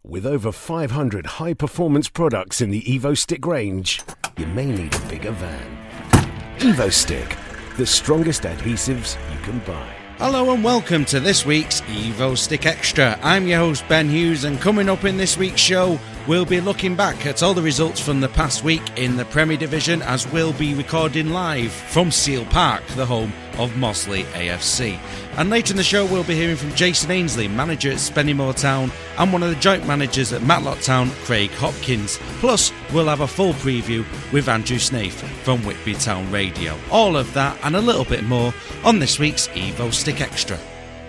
With over 500 high-performance products in the EvoStick range, you may need a bigger van. EvoStick, the strongest adhesives you can buy. Hello and welcome to this week's EvoStick Extra. I'm your host Ben Hughes, and coming up in this week's show, we'll be looking back at all the results from the past week in the Premier Division, as we'll be recording live from Seal Park, the home of Mossley AFC. And later in the show, we'll be hearing from Jason Ainsley, manager at Spennymoor Town, and one of the joint managers at Matlock Town, Craig Hopkins. Plus, we'll have a full preview with Andrew Snaith from Whitby Town Radio. All of that and a little bit more on this week's EvoStick Extra.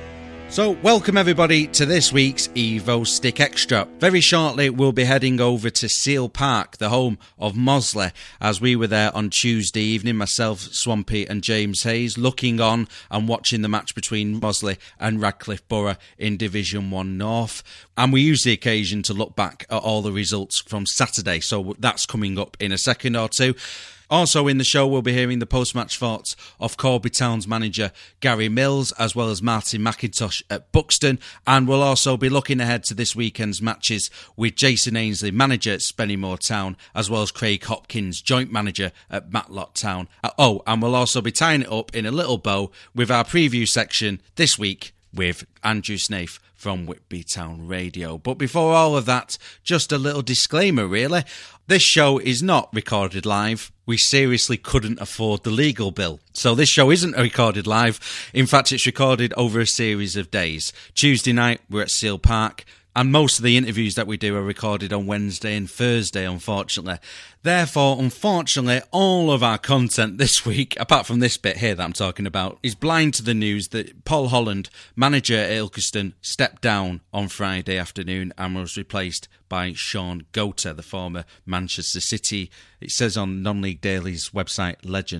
So, welcome everybody to this week's EvoStick Extra. Very shortly, we'll be heading over to Seal Park, the home of Mossley, as we were there on Tuesday evening, myself, Swampy and James Hayes, looking on and watching the match between Mossley and Radcliffe Borough in Division 1 North. And we use the occasion to look back at all the results from Saturday, so that's coming up in a second or two. Also in the show, we'll be hearing the post-match thoughts of Corby Town's manager Gary Mills, as well as Martin McIntosh at Buxton, and we'll also be looking ahead to this weekend's matches with Jason Ainsley, manager at Spennymoor Town, as well as Craig Hopkins, joint manager at Matlock Town. And we'll also be tying it up in a little bow with our preview section this week with Andrew Snaith from Whitby Town Radio. But before all of that, just a little disclaimer really. This show is not recorded live. We seriously couldn't afford the legal bill. So this show isn't recorded live. In fact, it's recorded over a series of days. Tuesday night, we're at Seal Park. And most of the interviews that we do are recorded on Wednesday and Thursday, unfortunately. Therefore, unfortunately, all of our content this week, apart from this bit here that I'm talking about, is blind to the news that Paul Holland, manager at Ilkeston, stepped down on Friday afternoon and was replaced by Sean Goater, the former Manchester City, it says on Non-League Daily's website,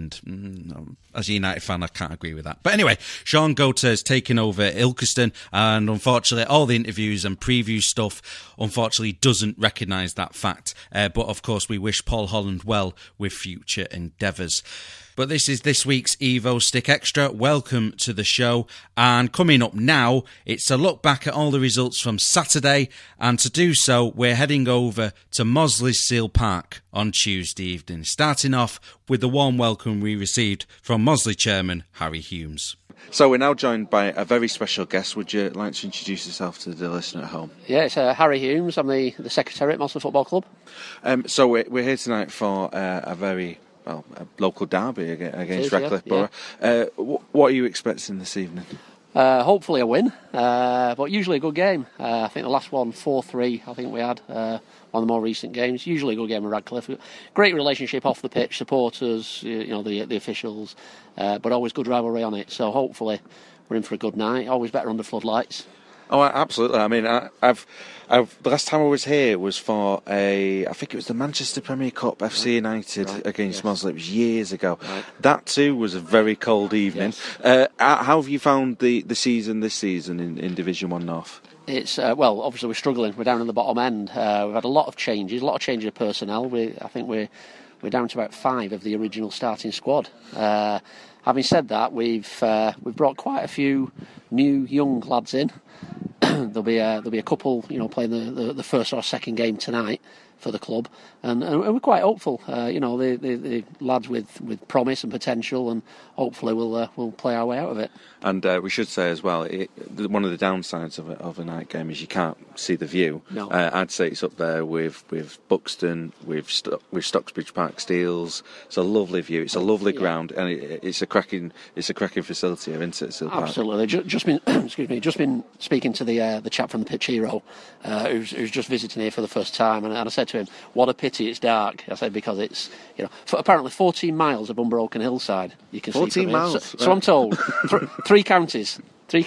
legend. As a United fan, I can't agree with that. But anyway, Sean Goater has taken over Ilkeston, and unfortunately, all the interviews and preview stuff, unfortunately, doesn't recognise that fact. But of course, we wish Paul Holland well with future endeavours. But this is this week's EvoStick Extra. Welcome to the show. And coming up now, it's a look back at all the results from Saturday. And to do so, we're heading over to Mossley's Seal Park on Tuesday evening, starting off with the warm welcome we received from Mossley chairman Harry Humes. So we're now joined by a very special guest. Would you like to introduce yourself to the listener at home? Yeah, it's Harry Humes. I'm the secretary at Mossley Football Club. So we're here tonight for a very... a local derby against Radcliffe Borough. Yeah. What are you expecting this evening? Hopefully a win, but usually a good game. I think the last one, 4-3, I think we had, one of the more recent games. Usually a good game with Radcliffe. Great relationship off the pitch, supporters, the officials, but always good rivalry on it. So hopefully we're in for a good night. Always better under floodlights. Oh, absolutely. I mean, I've the last time I was here was for I think it was the Manchester Premier Cup, FC United against Mossley. It was years ago. Right. That too was a very cold evening. Yes. How have you found the season this season in Division 1 North? It's obviously we're struggling. We're down in the bottom end. We've had a lot of changes of personnel. I think we're down to about 5 of the original starting squad. Having said that, we've brought quite a few new young lads in. There'll be a couple, playing the first or second game tonight for the club, and we're quite hopeful. The lads with promise and potential, and hopefully we'll play our way out of it. And we should say as well, one of the downsides of a night game is you can't see the view. No. I'd say it's up there with Buxton, with Stocksbridge Park Steels. It's a lovely view. It's a lovely ground, and it's a cracking facility, isn't it? Still Absolutely. Just been speaking to the chap from the Pitch Hero, who's just visiting here for the first time, and I said to him, "What a pity it's dark." I said because it's apparently 14 miles of unbroken hillside. You can 14 see from miles. Here. So I'm told. Three counties.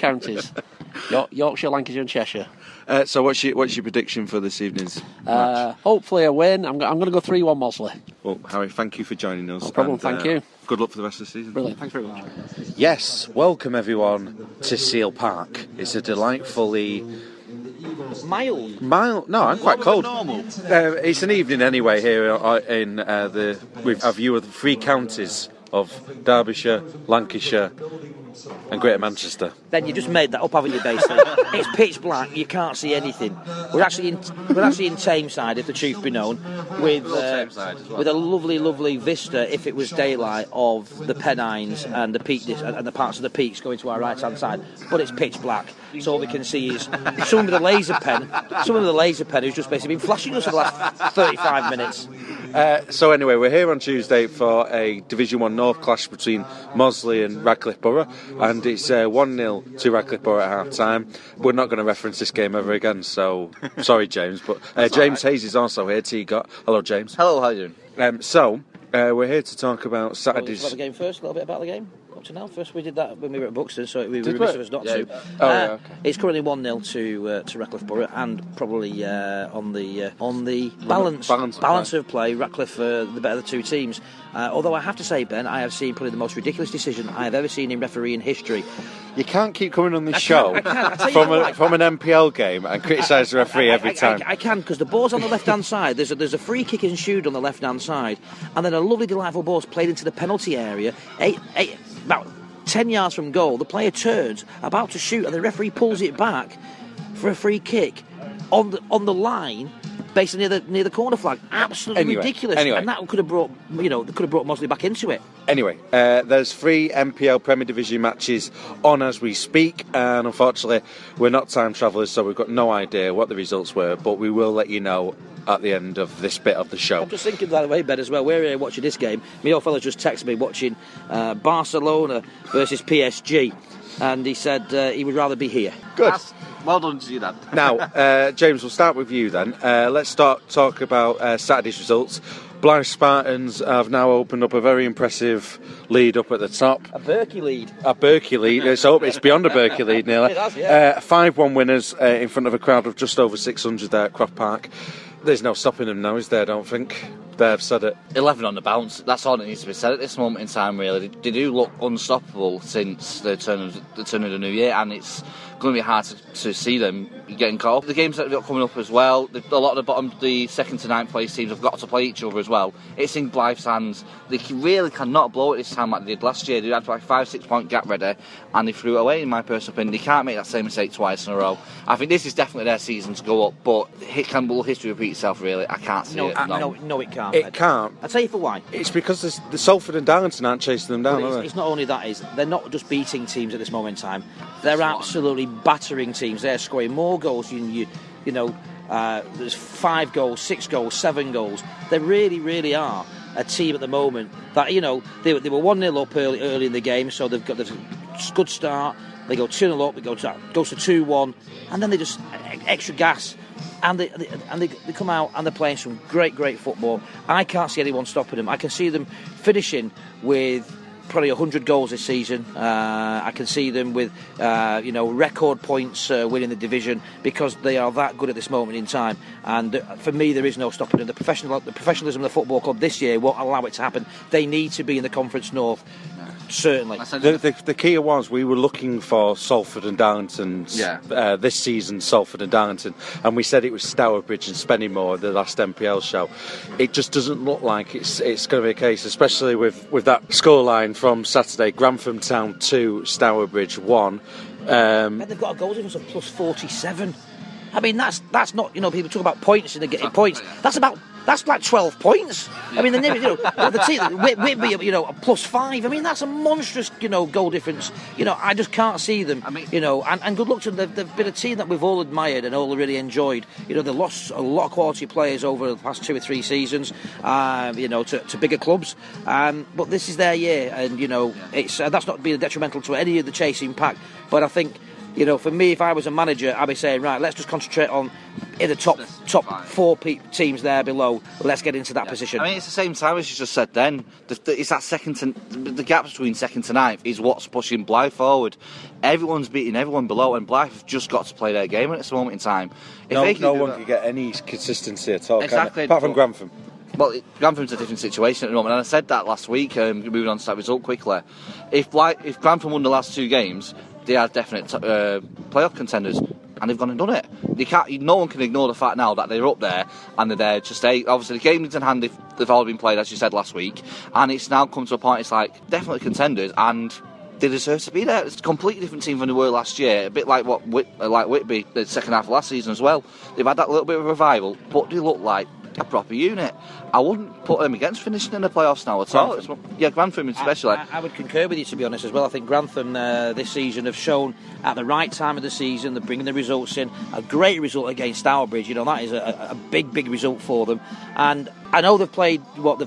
Yorkshire, Lancashire and Cheshire. So what's your prediction for this evening's match? Hopefully a win. I'm going to go 3-1 Mossley. Well, Harry, thank you for joining us. No problem, thank you. Good luck for the rest of the season. Brilliant, thanks very much. Yes, welcome everyone to Seal Park. It's a delightfully... Mild? No, I'm quite cold. Normal. It's an evening anyway here with a view of the 3 counties of Derbyshire, Lancashire And Greater Manchester. Then you just made that up, haven't you, basically? It's pitch black, you can't see anything. We're actually in Tameside, if the truth be known, with a lovely vista, if it was daylight, of the Pennines and the parts of the peaks going to our right-hand side. But it's pitch black, so all we can see is someone with a laser pen who's just basically been flashing us for the last 35 minutes. So anyway, we're here on Tuesday for a Division 1 North clash between Moseley and Radcliffe Borough, and it's 1-0 to Radcliffe Borough at half-time. We're not going to reference this game ever again, so sorry, James, but James Hayes is also here. T-Got. Hello, James. Hello, how are you doing? We're here to talk about Saturday's... About the game first, a little bit about the game. Up to now, first we did that when we were at Buxton, so we were remiss of us not to. Okay. It's currently 1-0 to Radcliffe Borough, and probably on the balance of play, Radcliffe the better of the two teams. Although I have to say, Ben, I have seen probably the most ridiculous decision I have ever seen in refereeing history. You can't keep coming on this show from an MPL game and criticise the referee every time. I can, because the ball's on the left-hand side. There's a free kick ensued on the left-hand side, and then a lovely, delightful ball's played into the penalty area. About 10 yards from goal, the player turns, about to shoot, and the referee pulls it back for a free kick on the line, basically near the corner flag. Absolutely ridiculous. And that could have brought Moseley back into it. Anyway, there's 3 MPL Premier Division matches on as we speak, and unfortunately we're not time travellers, so we've got no idea what the results were, but we will let you know at the end of this bit of the show. I'm just thinking that way, Ben, as well. We're here watching this game. My old fella just texted me watching Barcelona versus PSG, and he said he would rather be here. Good. Well done to you, Dan. Now, James, we'll start with you then. Let's talk about Saturday's results. Blyth Spartans have now opened up a very impressive lead up at the top. A Berkey lead. It's beyond a Berkey lead nearly. It has, yeah. 5-1 winners in front of a crowd of just over 600 there at Croft Park. There's no stopping them now, is there? I don't think. They've said it. 11 on the bounce. That's all that needs to be said at this moment in time, really. They do look unstoppable since the turn of the new year, and it's going to be hard to see them getting caught up. The games that have got coming up as well, a lot of the 2nd to 9th place teams have got to play each other as well. It's in Blyth's hands. They really cannot blow it this time like they did last year. They had like 5-6 point gap ready, and they threw it away, in my personal opinion. They can't make that same mistake twice in a row. I think this is definitely their season to go up, but will history repeat itself, really? I can't see it. No, it can't. It can't. I'll tell you for why. It's because the Salford and Darlington aren't chasing them down, are they? It's not only that, they're not just beating teams at this moment in time. They're absolutely battering teams. They're scoring more goals than there's 5 goals, 6 goals, 7 goals. They really, really are a team at the moment that, they were 1-0 up early in the game, so they've got a good start. They go 2-0 up, it goes to 2-1, and then they just extra gas. And they come out and they're playing some great football. I can't see anyone stopping them. I can see them finishing with probably 100 goals this season. I can see them with record points winning the division, because they are that good at this moment in time. And for me, there is no stopping them. The professionalism of the football club this year won't allow it to happen. They need to be in the Conference North. Certainly. The key was we were looking for Salford and Darlington this season, Salford and Darlington, and we said it was Stourbridge and Spennymoor, the last MPL show. It just doesn't look like it's going to be a case, especially with that scoreline from Saturday. Grantham Town 2, Stourbridge 1. And they've got a goal difference of plus 47. I mean, that's not, people talk about points and they're getting points. That's like 12 points. I mean, the team, Whitby, a plus 5. I mean, that's a monstrous, goal difference. I just can't see them. And good luck to them. They've been a team that we've all admired and all really enjoyed. They've lost a lot of quality players over the past 2 or 3 seasons, to bigger clubs. But this is their year, and it's that's not being detrimental to any of the chasing pack. But I think, for me, if I was a manager, I'd be saying, right, let's just concentrate on in the top 4 teams there below. Let's get into that position. I mean, it's the same time as you just said then. It's that the gap between 2nd to 9th is what's pushing Blyth forward. Everyone's beating everyone below, and Blyth have just got to play their game at this moment in time. No one can get any consistency at all. Exactly. Apart from Grantham. Well, Grantham's a different situation at the moment, and I said that last week. Moving on to that result quickly, if Grantham won the last 2 games, they are definite playoff contenders, and they've gone and done it. No one can ignore the fact now that they're up there and they're there to stay. Obviously, the games in hand, they've all been played, as you said last week, and it's now come to a point. It's like definitely contenders, and they deserve to be there. It's a completely different team than they were last year. A bit like what Whitby, the second half of last season as well. They've had that little bit of revival, but they look like a proper unit. I wouldn't put them against finishing in the playoffs now at all. Grantham especially. I would concur with you, to be honest, as well. I think Grantham this season have shown at the right time of the season, they're bringing the results in. A great result against Stourbridge, that is a big result for them. And I know they've played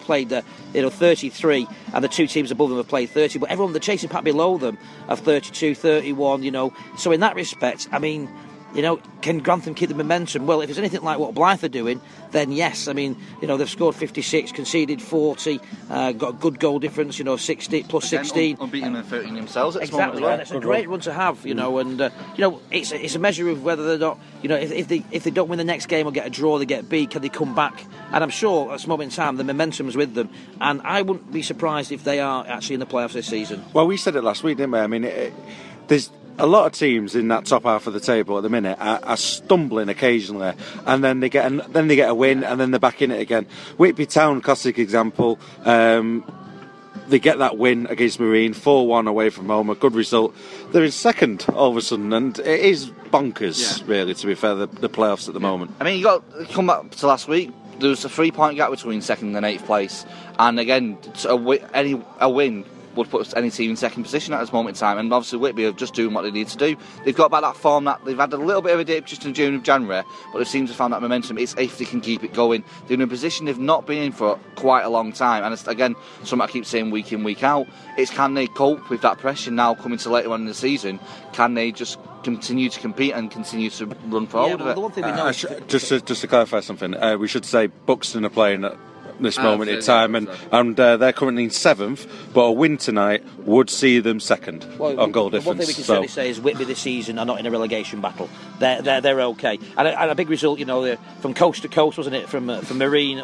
33, and the two teams above them have played 30, but everyone, the chasing pack below them, of 32, 31, So in that respect, I mean, can Grantham keep the momentum? Well, if it's anything like what Blyth are doing, then yes. I mean, they've scored 56, conceded 40, got a good goal difference, 60 plus 16. Unbeaten and 13 themselves at this exactly, moment as well. It's a great run to have, and it's a measure of whether they're not, if they don't win the next game or get a draw, they get beat, can they come back? And I'm sure at this moment in time the momentum's with them, and I wouldn't be surprised if they are actually in the playoffs this season. Well, we said it last week, didn't we? I mean, there's a lot of teams in that top half of the table at the minute are stumbling occasionally, and then they get a win, and then they're back in it again. Whitby Town, classic example. They get that win against Marine, 4-1 away from home, a good result. They're in second all of a sudden, and it is bonkers, really, to be fair, the playoffs at the moment. I mean, you got to come back to last week. There was a 3-point gap between second and 8th place, and again, a win would put any team in second position at this moment in time, and obviously Whitby are just doing what they need to do. They've got back that form that they've had a little bit of a dip just in June of January, but they seem to have found that momentum. It's if they can keep it going. They're in a position they've not been in for quite a long time, and it's, again, something I keep saying week in, week out. It's can they cope with that pressure now coming to later on in the season? Can they just continue to compete and continue to run forward? The one thing we know just to clarify something, we should say Buxton are playing at this moment in time, and they're currently in 7th, but a win tonight would see them second on goal difference. One thing we can certainly say is Whitby this season are not in a relegation battle. They're okay, and a big result, from coast to coast, wasn't it? From Marine,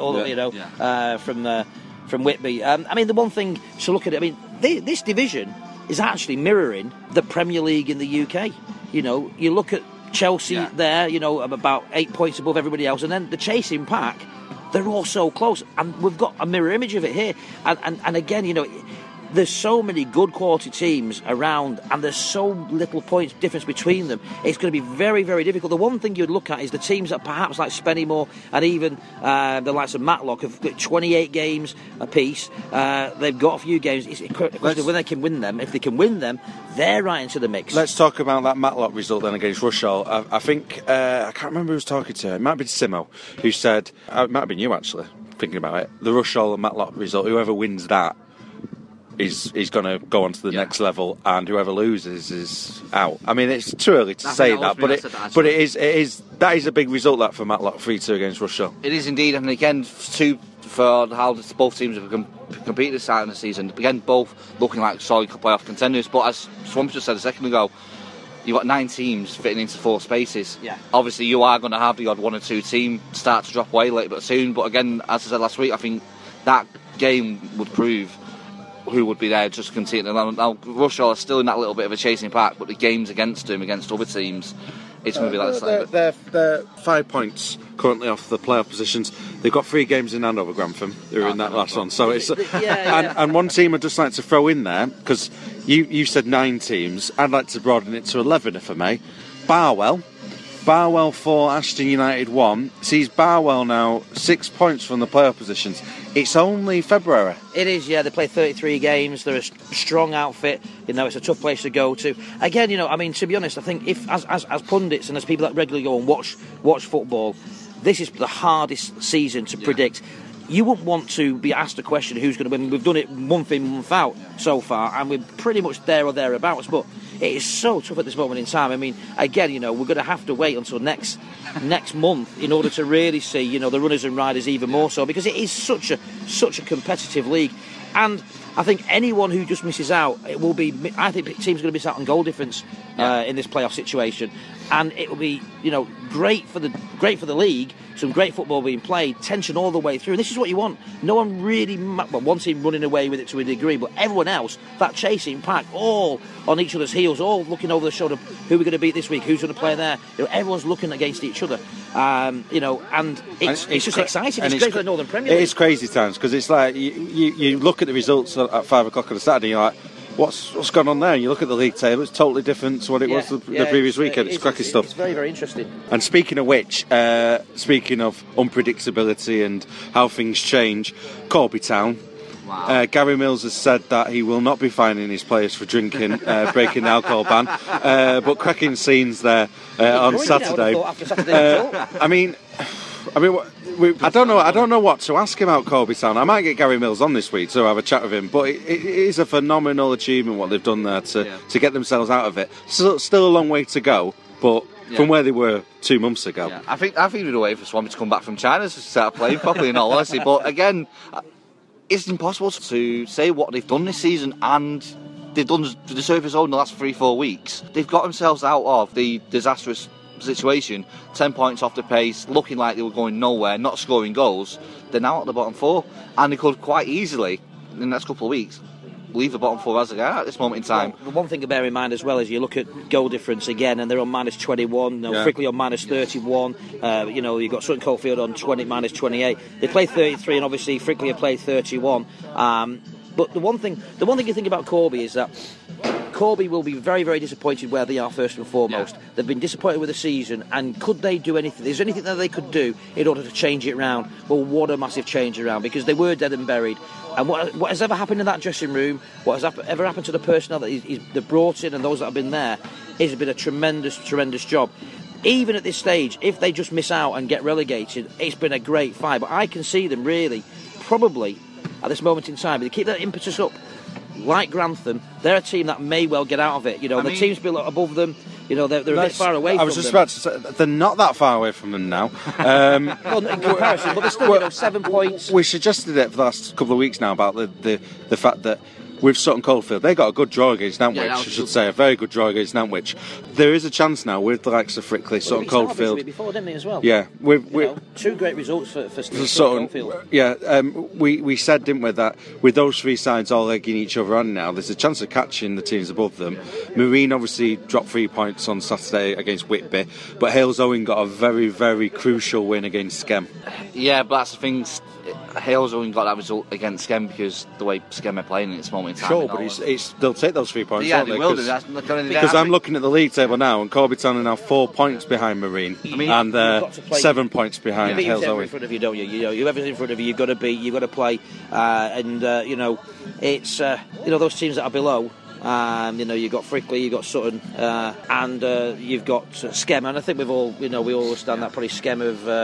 from Whitby. I mean, the one thing to look at, this division is actually mirroring the Premier League in the UK. You look at Chelsea there, about 8 points above everybody else, and then the chasing pack. They're all so close, and we've got a mirror image of it here. And again, there's so many good quality teams around, and there's so little points difference between them. It's going to be very, very difficult. The one thing you'd look at is the teams that perhaps like Spennymoor and even the likes of Matlock have got 28 games apiece. They've got a few games. It's a question of when they can win them. If they can win them, they're right into the mix. Let's talk about that Matlock result then against Rushall. I think I can't remember who was talking to. It might have been Simo who said, it might have been you actually, thinking about it, the Rushall and Matlock result, whoever wins that is going to go on to the next level, and whoever loses is out. I mean, it's too early to say that, but it is that is a big result, that, for Matlock, 3-2 against Rushall. It is indeed, and again, for how both teams have competed this side of the season, again, both looking like solid playoff contenders, but as Swamp just said a second ago, you've got 9 teams fitting into 4 spaces. Yeah. Obviously, you are going to have the odd 1 or 2 team start to drop away later but soon, but again, as I said last week, I think that game would prove who would be there just to continue. Now, Rushall are still in that little bit of a chasing pack, but the games against them, against other teams, it's going to be like that. They're 5 points currently off the playoff positions. They've got 3 games in hand over Grantham, who are in that last one. So it's and one team I'd just like to throw in there, because you said 9 teams. I'd like to broaden it to 11, if I may. Barwell 4, Ashton United 1. Sees Barwell now 6 points from the playoff positions. It's only February. It is, yeah. They play 33 games. They're a strong outfit. It's a tough place to go to. Again, to be honest, I think if as pundits and as people that regularly go and watch football, this is the hardest season to predict. You wouldn't want to be asked a question who's going to win. We've done it month in, month out so far, and we're pretty much there or thereabouts. But it is so tough at this moment in time. I mean, again, we're going to have to wait until next month in order to really see, the runners and riders even more so, because it is such a competitive league. And I think anyone who just misses out, it will be. I think teams are going to miss out on goal difference in this playoff situation, and it will be, great for the league. Some great football being played, tension all the way through. And this is what you want. No one really, one team running away with it to a degree, but everyone else, that chasing pack, all on each other's heels, all looking over the shoulder. Who we're going to beat this week? Who's going to play there? Everyone's looking against each other. And it's just exciting. It's great for the Northern Premier League. It is crazy times, because it's like you look at the results at 5 o'clock on a Saturday, and you're like, what's gone on there. And you look at the league table; it's totally different to what it was the previous weekend. It's cracking stuff. It's very, very interesting. And speaking of which, speaking of unpredictability and how things change, Corby Town. Wow. Gary Mills has said that he will not be fining his players for drinking, breaking the alcohol ban. But cracking scenes there on Saturday. I mean, I don't know what to ask him about Corby Town. I might get Gary Mills on this week to have a chat with him. But it is a phenomenal achievement what they've done there to get themselves out of it. Still a long way to go, but. Yeah. From where they were 2 months ago. Yeah. I think we'd wait for Swampy to come back from China to start playing properly, in all honesty. But again, it's impossible to say what they've done this season, and they've done the surface own the last 3-4 weeks. They've got themselves out of the disastrous situation, 10 points off the pace, looking like they were going nowhere, not scoring goals. They're now at the bottom 4, and they could quite easily, in the next couple of weeks, leave the bottom 4 as they are at this moment in time. Well, the one thing to bear in mind as well is you look at goal difference again, and they're on minus 21. Frickley on minus 31. You've got Sutton Coldfield on minus 28. They play 33, and obviously Frickley have played 31. But the one thing you think about Corby is that Corby will be very, very disappointed where they are first and foremost. Yeah. They've been disappointed with the season, and could they do anything? Is there anything that they could do in order to change it around? Well, what a massive change around, because they were dead and buried. And what has ever happened in that dressing room, what has ever happened to the personnel that they've brought in and those that have been there, has been a tremendous, tremendous job. Even at this stage, if they just miss out and get relegated, it's been a great fight. But I can see them really, probably, at this moment in time, if they keep that impetus up, like Grantham, they're a team that may well get out of it. The teams below above them, they're a bit far away from them. I was just about to say, they're not that far away from them now. Well, in comparison, but they're still 7 points. We suggested it for the last couple of weeks now about the fact that with Sutton Coldfield, they got a good draw agaast Nantwich, I should say, a very good draw against Nantwich. There is a chance now with the likes of Frickley, Sutton Coldfield. Before, didn't they, as well? Yeah, 2 great results for Sutton Coldfield. Yeah, we said, didn't we, that with those 3 sides all egging each other on now, there's a chance of catching the teams above them. Marine obviously dropped 3 points on Saturday against Whitby, but Hales Owen got a very, very crucial win against Skem. Yeah, but that's the thing. Hales only got that result against Skem because the way Skem are playing at this moment in time. Sure, but they'll take those 3 points. Yeah, they will do. Because I'm looking at the league table now, and Corby Town are now 4 points behind Marine, and 7 points behind Hales Owen. In front of you, don't you? Whoever's in front of you, you've got to beat. You've got to play, it's those teams that are below. You've got Frickley, you've got Sutton, and you've got Skem. And I think we all understand that probably Skem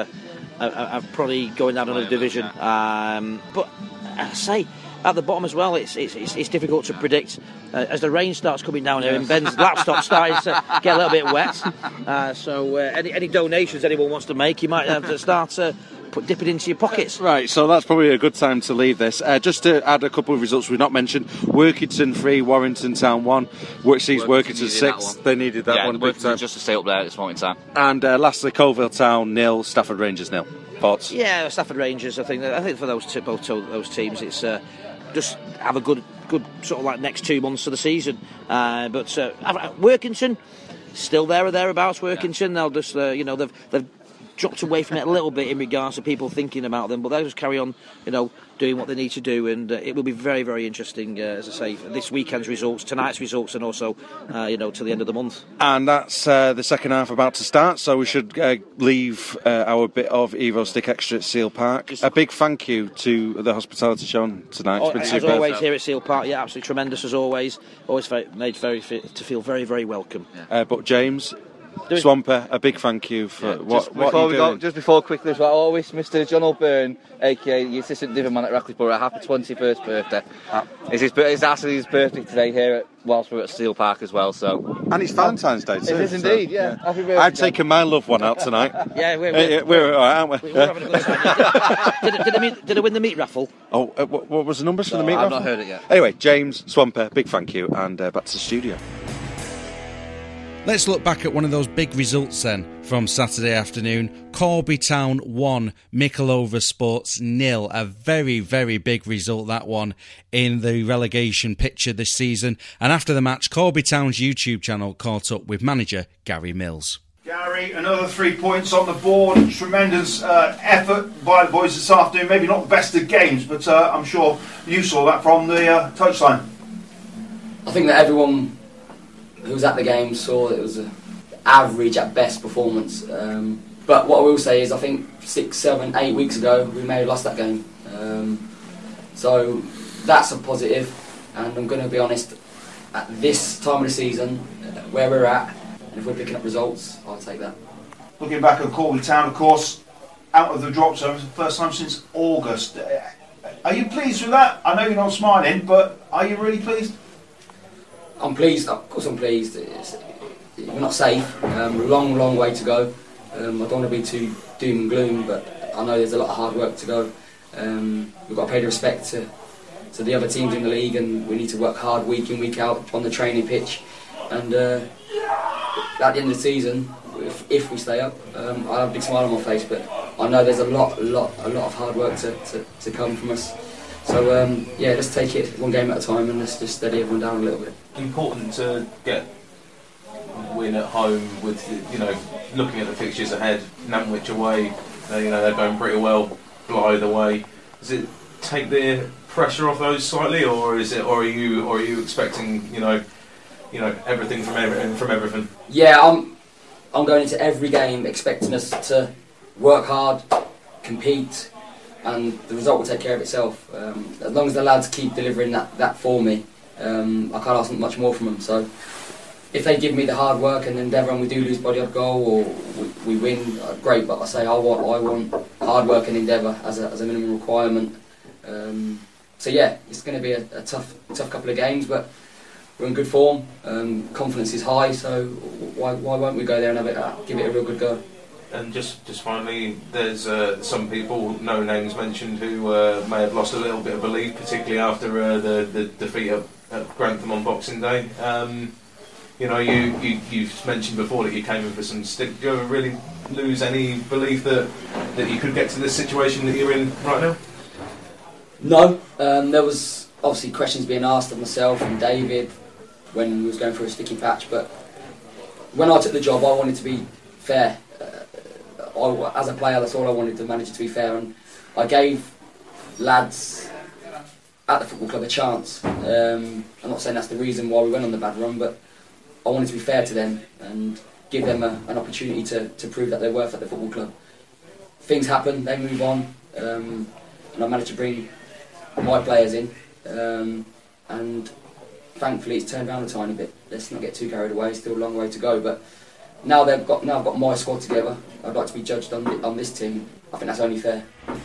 have probably going down another division. But I say, at the bottom as well, it's difficult to predict. As the rain starts coming down here, and Ben's laptop's starting to get a little bit wet. So any donations anyone wants to make, you might have to start dip it into your pockets. Right, so that's probably a good time to leave this. Just to add a couple of results we've not mentioned: Workington 3, Warrington Town 1, which sees Workington 6. They needed that one big time. Just to stay up there at this moment in time. And lastly, Coalville Town 0, Stafford Rangers 0. Thoughts? Yeah, Stafford Rangers. I think for both those teams, it's just have a good sort of like next 2 months of the season. But Workington still there or thereabouts. Workington, they'll just they've dropped away from it a little bit in regards to people thinking about them, but they'll just carry on, doing what they need to do, and it will be very, very interesting, as I say, this weekend's results, tonight's results, and also, to the end of the month. And that's the second half about to start, so we should leave our bit of Evo Stick Extra at Seal Park. A big thank you to the hospitality shown tonight. It's been as super. Always here at Seal Park, yeah, absolutely tremendous as always. Always made to feel very, very welcome. But James, Swamper, a big thank you for what you're doing. Just before quickly as well, I always Mr. John O'Byrne, aka the assistant division man at Racklesborough, happy 21st birthday. It's actually his birthday today here whilst we're at Steel Park as well. So, and it's Valentine's Day too. It is indeed, yeah. Happy birthday. I've taken my loved one out tonight. Yeah, we're all right, aren't we? We're having a good time. Did I win the meat raffle? Oh, what was the numbers for the meat raffle? I've not heard it yet. Anyway, James, Swamper, big thank you, and back to the studio. Let's look back at one of those big results then from Saturday afternoon. Corby Town 1, Mickleover Sports 0. A very, very big result, that one, in the relegation picture this season. And after the match, Corby Town's YouTube channel caught up with manager Gary Mills. Gary, another 3 points on the board. Tremendous effort by the boys this afternoon. Maybe not the best of games, but I'm sure you saw that from the touchline. I think that everyone who was at the game saw that it was an average at best performance. But what I will say is I think 6, 7, 8 weeks ago we may have lost that game. So that's a positive, and I'm going to be honest, at this time of the season, where we're at, and if we're picking up results, I'll take that. Looking back at Corby Town, of course, out of the drop zone for the first time since August. Are you pleased with that? I know you're not smiling, but are you really pleased? I'm pleased, of course I'm pleased. We're not safe, long way to go. I don't want to be too doom and gloom, but I know there's a lot of hard work to go. We've got to pay the respect to the other teams in the league, and we need to work hard week in, week out on the training pitch. And at the end of the season, if we stay up, I'll have a big smile on my face, but I know there's a lot of hard work to come from us. So let's take it one game at a time, and let's just steady everyone down a little bit. Important to get a win at home with, looking at the fixtures ahead. Nantwich away, they're going pretty well. Blythe away. Does it take the pressure off those slightly, or are you expecting everything from everything? Yeah, I'm going into every game expecting us to work hard, compete, and the result will take care of itself. As long as the lads keep delivering that for me, I can't ask much more from them. So if they give me the hard work and endeavour, and we do lose by the odd goal or we win, great. But I want hard work and endeavour as a minimum requirement. So yeah, it's going to be a tough couple of games, but we're in good form. Confidence is high, so why won't we go there and give it a real good go? And just finally, there's some people, no names mentioned, who may have lost a little bit of belief, particularly after the defeat at Grantham on Boxing Day. You've mentioned before that you came in for some stick. Do you ever really lose any belief that you could get to this situation that you're in right now? No. There was obviously questions being asked of myself and David when we was going through a sticky patch, but when I took the job, I wanted to be fair. As a player, that's all I wanted, to manage to be fair, and I gave lads at the football club a chance. I'm not saying that's the reason why we went on the bad run, but I wanted to be fair to them and give them an opportunity to prove that they're worth at the football club. Things happen, they move on, and I managed to bring my players in, and thankfully it's turned around a tiny bit. Let's not get too carried away, still a long way to go, but now I've got my squad together, I'd like to be judged on this team. I think that's only fair.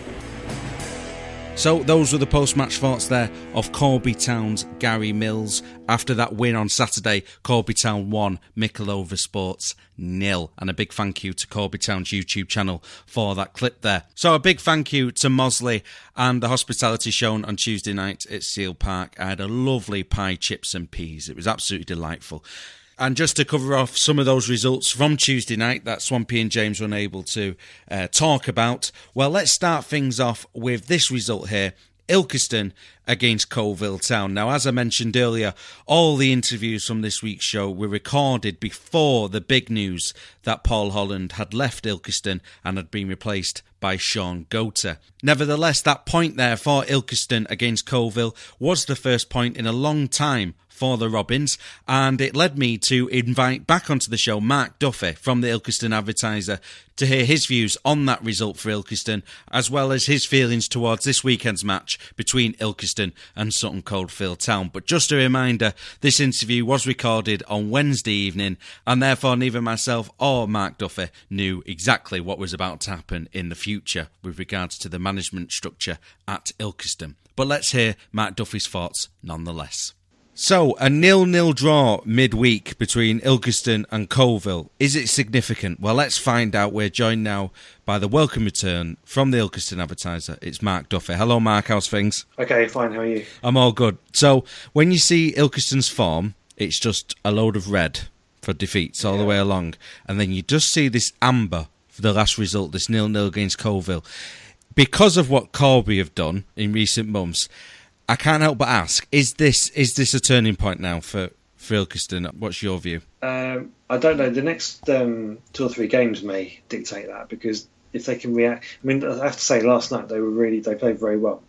So those were the post-match thoughts there of Corby Town's Gary Mills. After that win on Saturday, Corby Town 1, Mickleover Sports 0. And a big thank you to Corby Town's YouTube channel for that clip there. So a big thank you to Mosley and the hospitality shown on Tuesday night at Seal Park. I had a lovely pie, chips and peas. It was absolutely delightful. And just to cover off some of those results from Tuesday night that Swampy and James were unable to talk about, well, let's start things off with this result here. Ilkeston against Colville Town. Now, as I mentioned earlier, all the interviews from this week's show were recorded before the big news that Paul Holland had left Ilkeston and had been replaced by Sean Gota. Nevertheless, that point there for Ilkeston against Colville was the first point in a long time for the Robins, and it led me to invite back onto the show Mark Duffy from the Ilkeston Advertiser to hear his views on that result for Ilkeston, as well as his feelings towards this weekend's match between Ilkeston and Sutton Coldfield Town. But just a reminder, this interview was recorded on Wednesday evening, and therefore neither myself or Mark Duffy knew exactly what was about to happen in the future with regards to the management structure at Ilkeston. But let's hear Mark Duffy's thoughts nonetheless. So, a 0-0 draw midweek between Ilkeston and Colville. Is it significant? Well, let's find out. We're joined now by the welcome return from the Ilkeston Advertiser. It's Mark Duffy. Hello, Mark. How's things? Okay, fine. How are you? I'm all good. So, when you see Ilkeston's form, it's just a load of red for defeats all the way along. And then you just see this amber for the last result, this 0-0 against Colville. Because of what Corby have done in recent months, I can't help but ask, is this a turning point now for Ilkeston? What's your view? I don't know. The next 2 or 3 games may dictate that, because if they can react... I mean, I have to say, last night they played very well.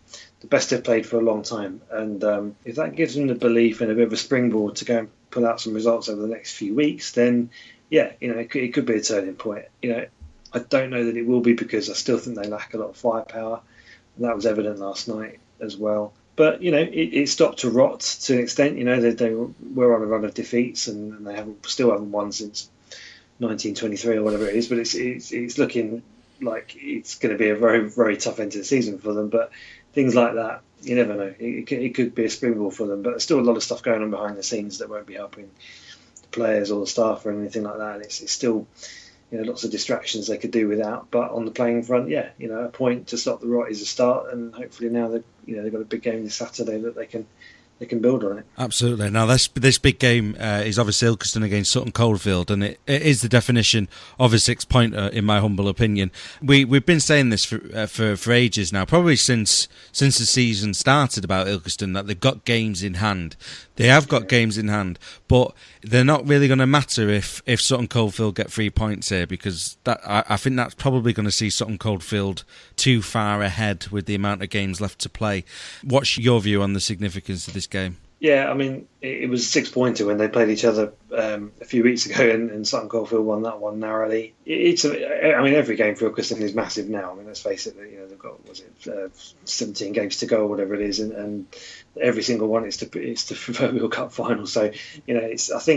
the best they've played for a long time. And if that gives them the belief and a bit of a springboard to go and pull out some results over the next few weeks, then it could be a turning point. I don't know that it will be, because I still think they lack a lot of firepower. And that was evident last night as well. But it stopped to rot to an extent. They were on a run of defeats, and they still haven't won since 1923 or whatever it is. But it's looking like it's going to be a very, very tough end to the season for them. But things like that, you never know. It could be a springboard for them. But there's still a lot of stuff going on behind the scenes that won't be helping the players or the staff or anything like that. It's still lots of distractions they could do without. But on the playing front, a point to stop the rot is a start, and hopefully now they've got a big game this Saturday that they can build on it. Absolutely. Now this big game is obviously Ilkeston against Sutton Coldfield, and it is the definition of a 6-pointer in my humble opinion. We've been saying this for ages now, probably since the season started, about Ilkeston, that they've got games in hand. They have got games in hand, but they're not really going to matter if Sutton Coldfield get 3 points here, because I think that's probably going to see Sutton Coldfield too far ahead with the amount of games left to play. What's your view on the significance of this game? Yeah, I mean, it was a 6-pointer when they played each other a few weeks ago, and Sutton Coldfield won that one narrowly. Every game for Ilkeston is massive now. I mean, let's face it, they've got 17 games to go or whatever it is, and every single one it's the proverbial cup final. So they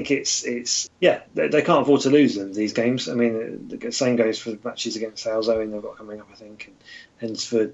can't afford to lose them, these games. I mean, the same goes for matches against Salzo, they've got coming up, I think, and Hensford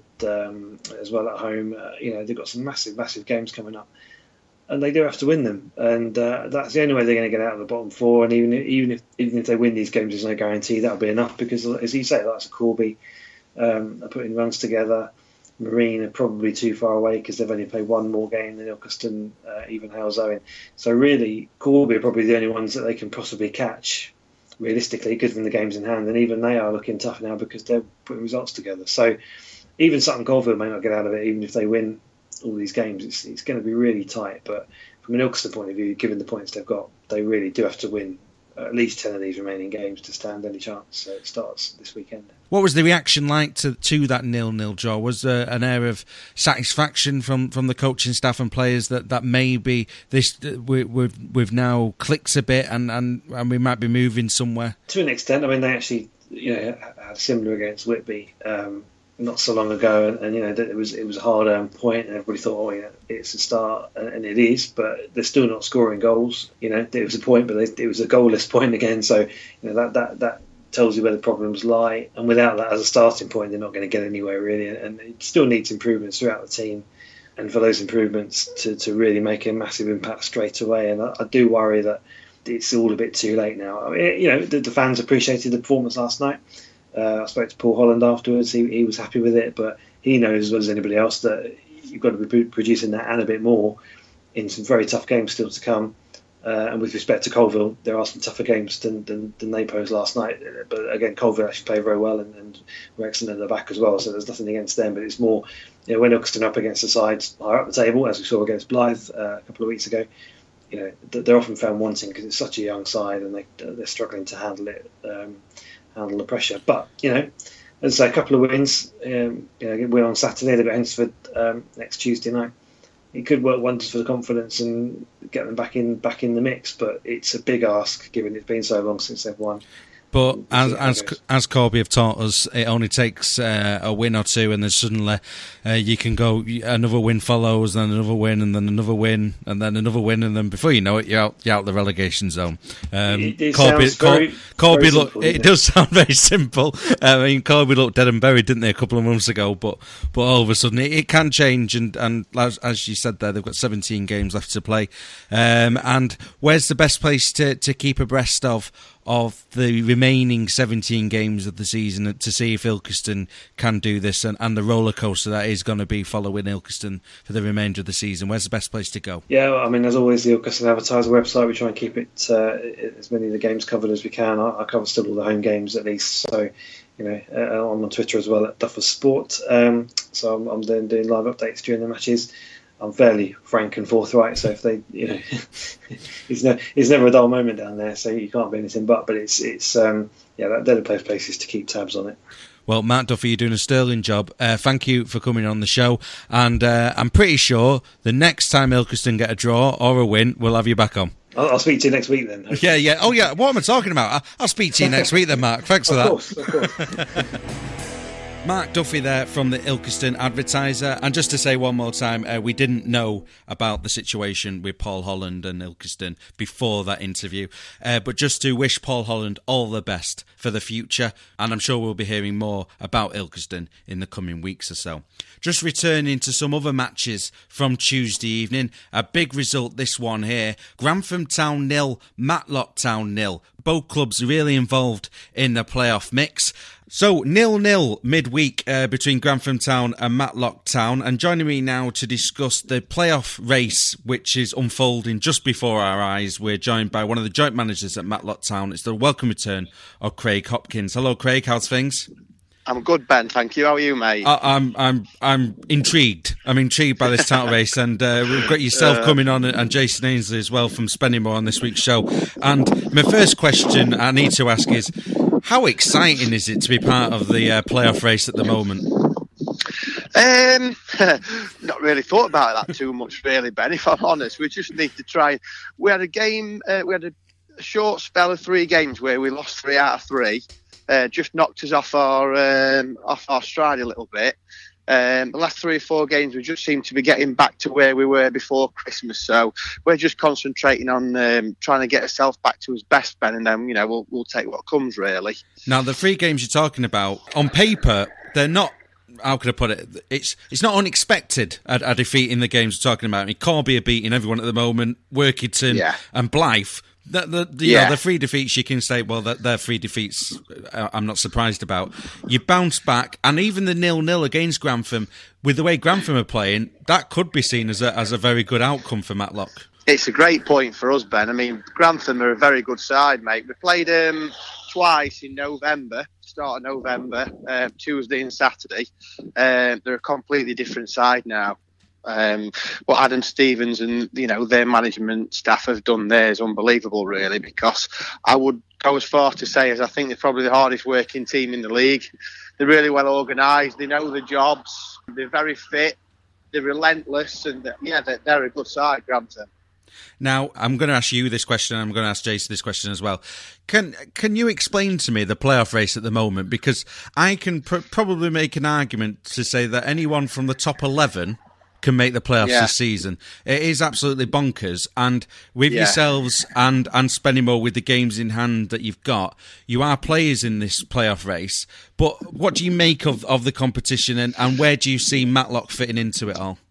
as well at home. They've got some massive games coming up. And they do have to win them, and that's the only way they're going to get out of the bottom four. And even if they win these games, there's no guarantee that'll be enough, because, as you say, that's Corby are putting runs together. Marine are probably too far away because they've only played one more game than Ilkeston, even Halesowen. So really, Corby are probably the only ones that they can possibly catch, realistically, given the games in hand. And even they are looking tough now because they're putting results together. So even Sutton Coldfield may not get out of it, even if they win all these games. It's going to be really tight. But from an Ilkeston point of view, given the points they've got, they really do have to win at least 10 of these remaining games to stand any chance. So it starts this weekend. What was the reaction like to that 0-0 draw? Was there an air of satisfaction from the coaching staff and players that maybe this we've now clicked a bit and we might be moving somewhere? To an extent. I mean, they actually had similar against Whitby not so long ago, and it was a hard-earned point, and everybody thought, it's a start, and it is, but they're still not scoring goals. It was a point, but it was a goalless point again. So that tells you where the problems lie, and without that as a starting point, they're not going to get anywhere really, and it still needs improvements throughout the team, and for those improvements to really make a massive impact straight away. And I do worry that it's all a bit too late now. I mean, the fans appreciated the performance last night. I spoke to Paul Holland afterwards. He was happy with it, but he knows as well as anybody else that you've got to be producing that and a bit more in some very tough games still to come. And with respect to Coalville, there are some tougher games than they posed last night. But again, Coalville actually played very well and were excellent at the back as well, so there's nothing against them. But it's more, when Ilkeston are up against the sides higher up the table, as we saw against Blyth a couple of weeks ago, they're often found wanting because it's such a young side and they're struggling to handle it. Handle the pressure, but as I say, a couple of wins. Win on Saturday. They've got Hensford next Tuesday night. It could work wonders for the confidence and get them back in the mix. But it's a big ask, given it's been so long since they've won. But as Corby have taught us, it only takes a win or two, and then suddenly you can go, another win follows, then another win, and then another win, and then another win, and then before you know it, you're out the relegation zone. Corby look, it does sound very simple. I mean, Corby looked dead and buried, didn't they, a couple of months ago? But all of a sudden, it can change, and as you said there, they've got 17 games left to play. And where's the best place to keep abreast of the remaining 17 games of the season to see if Ilkeston can do this and the roller coaster that is going to be following Ilkeston for the remainder of the season? Where's the best place to go? Yeah, well, I mean, as always, the Ilkeston Advertiser website, we try and keep it as many of the games covered as we can. I cover still all the home games at least, so I'm on Twitter as well at Duffers Sport, so I'm then doing live updates during the matches. I'm fairly frank and forthright, so if they, it's never a dull moment down there, so you can't be anything but. But they're the places to keep tabs on it. Well, Mark Duffy, you're doing a sterling job. Thank you for coming on the show. And I'm pretty sure the next time Ilkeston get a draw or a win, we'll have you back on. I'll speak to you next week then. Yeah, yeah. Oh, yeah. What am I talking about? I'll speak to you next week then, Mark. Thanks for that. Of course. Mark Duffy there from the Ilkeston Advertiser. And just to say one more time, we didn't know about the situation with Paul Holland and Ilkeston before that interview. But just to wish Paul Holland all the best for the future. And I'm sure we'll be hearing more about Ilkeston in the coming weeks or so. Just returning to some other matches from Tuesday evening. A big result, this one here. Grantham Town 0, Matlock Town 0. Both clubs really involved in the playoff mix. So 0-0 midweek between Grantham Town and Matlock Town. And joining me now to discuss the playoff race, which is unfolding just before our eyes, we're joined by one of the joint managers at Matlock Town. It's the welcome return of Craig Hopkins. Hello, Craig. How's things? I'm good, Ben. Thank you. How are you, mate? I'm intrigued. I'm intrigued by this title race, and we've got yourself coming on, and Jason Ainsley as well from Spennymoor on this week's show. And my first question I need to ask is, how exciting is it to be part of the playoff race at the moment? Not really thought about that too much, really, Ben. If I'm honest, we just need to try. We had a game. We had a short spell of 3 games where we lost 3 out of 3. Just knocked us off our stride a little bit. The last 3 or 4 games, we just seem to be getting back to where we were before Christmas. So we're just concentrating on trying to get ourselves back to his best, Ben, and then we'll take what comes, really. Now, the 3 games you're talking about, on paper, they're not. How could I put it? It's not unexpected a defeat in the games we're talking about. I mean, Corby are beating everyone at the moment, Workington and Blythe. The 3 defeats, you can say, well, they're 3 defeats I'm not surprised about. You bounce back, and even the 0-0 against Grantham, with the way Grantham are playing, that could be seen as a very good outcome for Matlock. It's a great point for us, Ben. I mean, Grantham are a very good side, mate. We played twice in November, start of November, Tuesday and Saturday. They're a completely different side now. What Adam Stevens and their management staff have done there is unbelievable, really, because I would go as far to say as I think they're probably the hardest working team in the league. They're really well organised, they know the jobs, they're very fit, they're relentless, and they're a good side, Grantham. Now, I'm going to ask you this question, and I'm going to ask Jason this question as well. Can you explain to me the playoff race at the moment? Because I can probably make an argument to say that anyone from the top 11 can make the playoffs this season. It is absolutely bonkers, and with yourselves and Spennymoor, with the games in hand that you've got, you are players in this playoff race. But what do you make of the competition, and where do you see Matlock fitting into it all?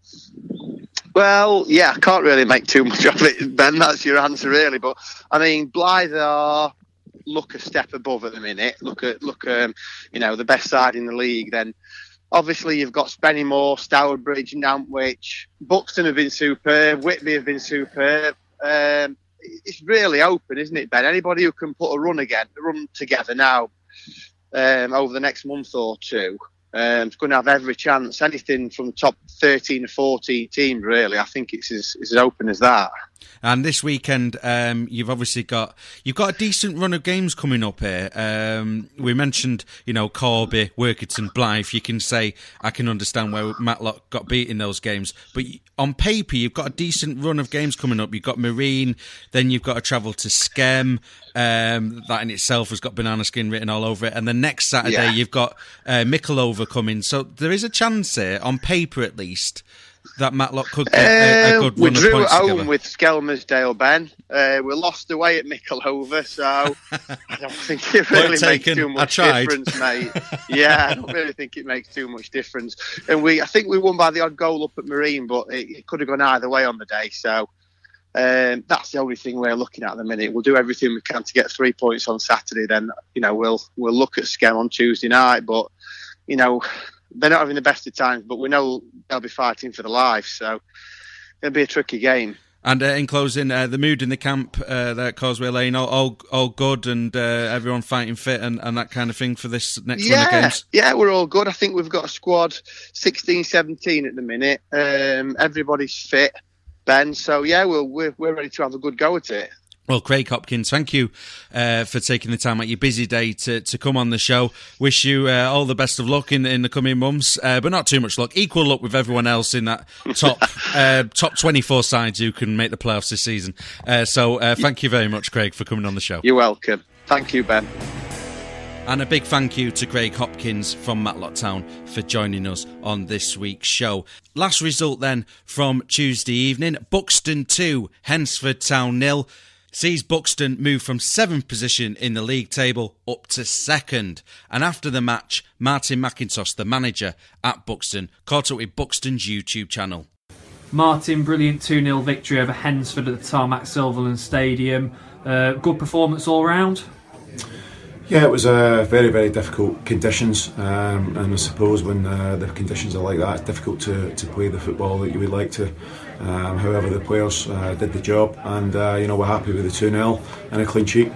Well, I can't really make too much of it, Ben. That's your answer, really. But I mean, Blythe look a step above at the minute. Look, the best side in the league. Then, obviously, you've got Spennymoor, Stourbridge, Nantwich. Buxton have been superb. Whitby have been superb. It's really open, isn't it, Ben? Anybody who can put a run together now over the next month or two. It's going to have every chance. Anything from the top 13 or 14 teams, really. I think it's as open as that. And this weekend, you've obviously got a decent run of games coming up here. We mentioned, Corby, Workington, Blythe. You can say I can understand where Matlock got beat in those games, but on paper, you've got a decent run of games coming up. You've got Marine, then you've got to travel to Skem. That in itself has got banana skin written all over it. And then next Saturday, you've got Micklehove coming. So there is a chance here, on paper at least, that Matlock could get a good run of points together. We drew at home with Skelmersdale, Ben. We lost away at Micklehove, so I don't think it really makes too much difference, mate. I don't really think it makes too much difference. And I think we won by the odd goal up at Marine, but it could have gone either way on the day, so that's the only thing we're looking at the minute. We'll do everything we can to get 3 points on Saturday, then we'll look at Skem on Tuesday night, but they're not having the best of times, but we know they'll be fighting for their life, so it'll be a tricky game. And in closing, the mood in the camp there at Causeway Lane, all good, and everyone fighting fit and that kind of thing for this next run of games? Yeah, we're all good. I think we've got a squad 16, 17 at the minute. Everybody's fit, Ben, so we're ready to have a good go at it. Well, Craig Hopkins, thank you for taking the time out your busy day to come on the show. Wish you all the best of luck in the coming months, but not too much luck. Equal luck with everyone else in that top 24 sides who can make the playoffs this season. So thank you very much, Craig, for coming on the show. You're welcome. Thank you, Ben. And a big thank you to Craig Hopkins from Matlock Town for joining us on this week's show. Last result then from Tuesday evening, Buxton 2, Hensford Town 0. Sees Buxton move from 7th position in the league table up to 2nd. And after the match, Martin McIntosh, the manager at Buxton, caught up with Buxton's YouTube channel. Martin, brilliant 2-0 victory over Hensford at the Tarmac Silverland Stadium. Good performance all round? Yeah, it was very, very difficult conditions, and I suppose when the conditions are like that, it's difficult to play the football that you would like to. However, the players did the job, and we're happy with the 2-0 and a clean sheet.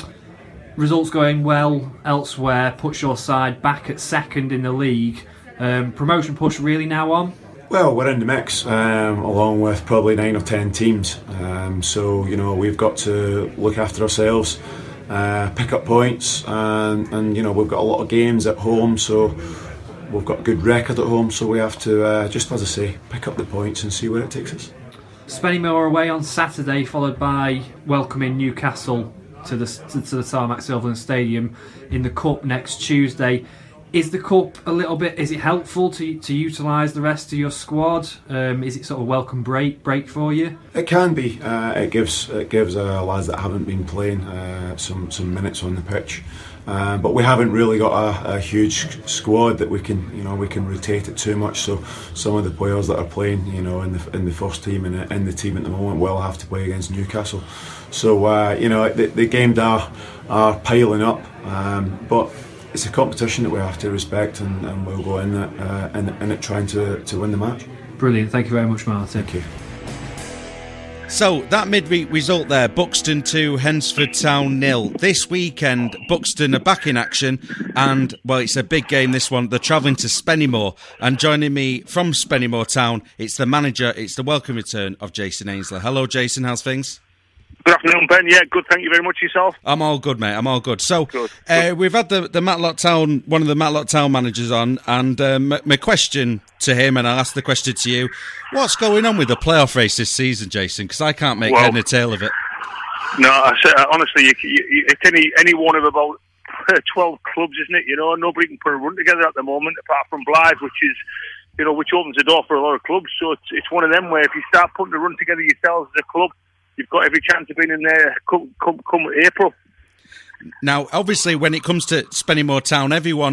Results going well elsewhere puts your side back at 2nd in the league. Promotion push really now on? Well, we're in the mix, along with probably 9 or 10 teams. So we've got to look after ourselves. Pick up points, and we've got a lot of games at home, so we've got a good record at home, so we have to just, as I say, pick up the points and see where it takes us. Spennymoor away on Saturday, followed by welcoming Newcastle to the Tarmac Silverland Stadium in the Cup next Tuesday. Is the Cup is it helpful to utilise the rest of your squad? Is it sort of a welcome break for you? It can be. It gives lads that haven't been playing some minutes on the pitch. But we haven't really got a huge squad that we can rotate it too much. So some of the players that are playing, in the first team and in the team at the moment will have to play against Newcastle. So the games are piling up, but it's a competition that we have to respect, and we'll go in it trying to win the match. Brilliant, thank you very much, Martin. Thank you. So, that midweek result there, Buxton 2, Hensford Town 0. This weekend, Buxton are back in action, and, well, it's a big game, this one. They're travelling to Spennymoor, and joining me from Spennymoor Town, it's the manager, it's the welcome return of Jason Ainsley. Hello, Jason, how's things? Good afternoon, Ben. Yeah, good. Thank you very much. Yourself? I'm all good, mate. I'm all good. So, good. We've had the Matlock Town, one of the Matlock Town managers on, and my question to him, and I'll ask the question to you: what's going on with the playoff race this season, Jason? Because I can't make head and tail of it. No, honestly, it's any one of about 12 clubs, isn't it? Nobody can put a run together at the moment, apart from Blythe, which opens the door for a lot of clubs. So it's one of them where if you start putting a run together yourselves as a club, you've got every chance of being in there come April. Now, obviously, when it comes to Spennymoor Town,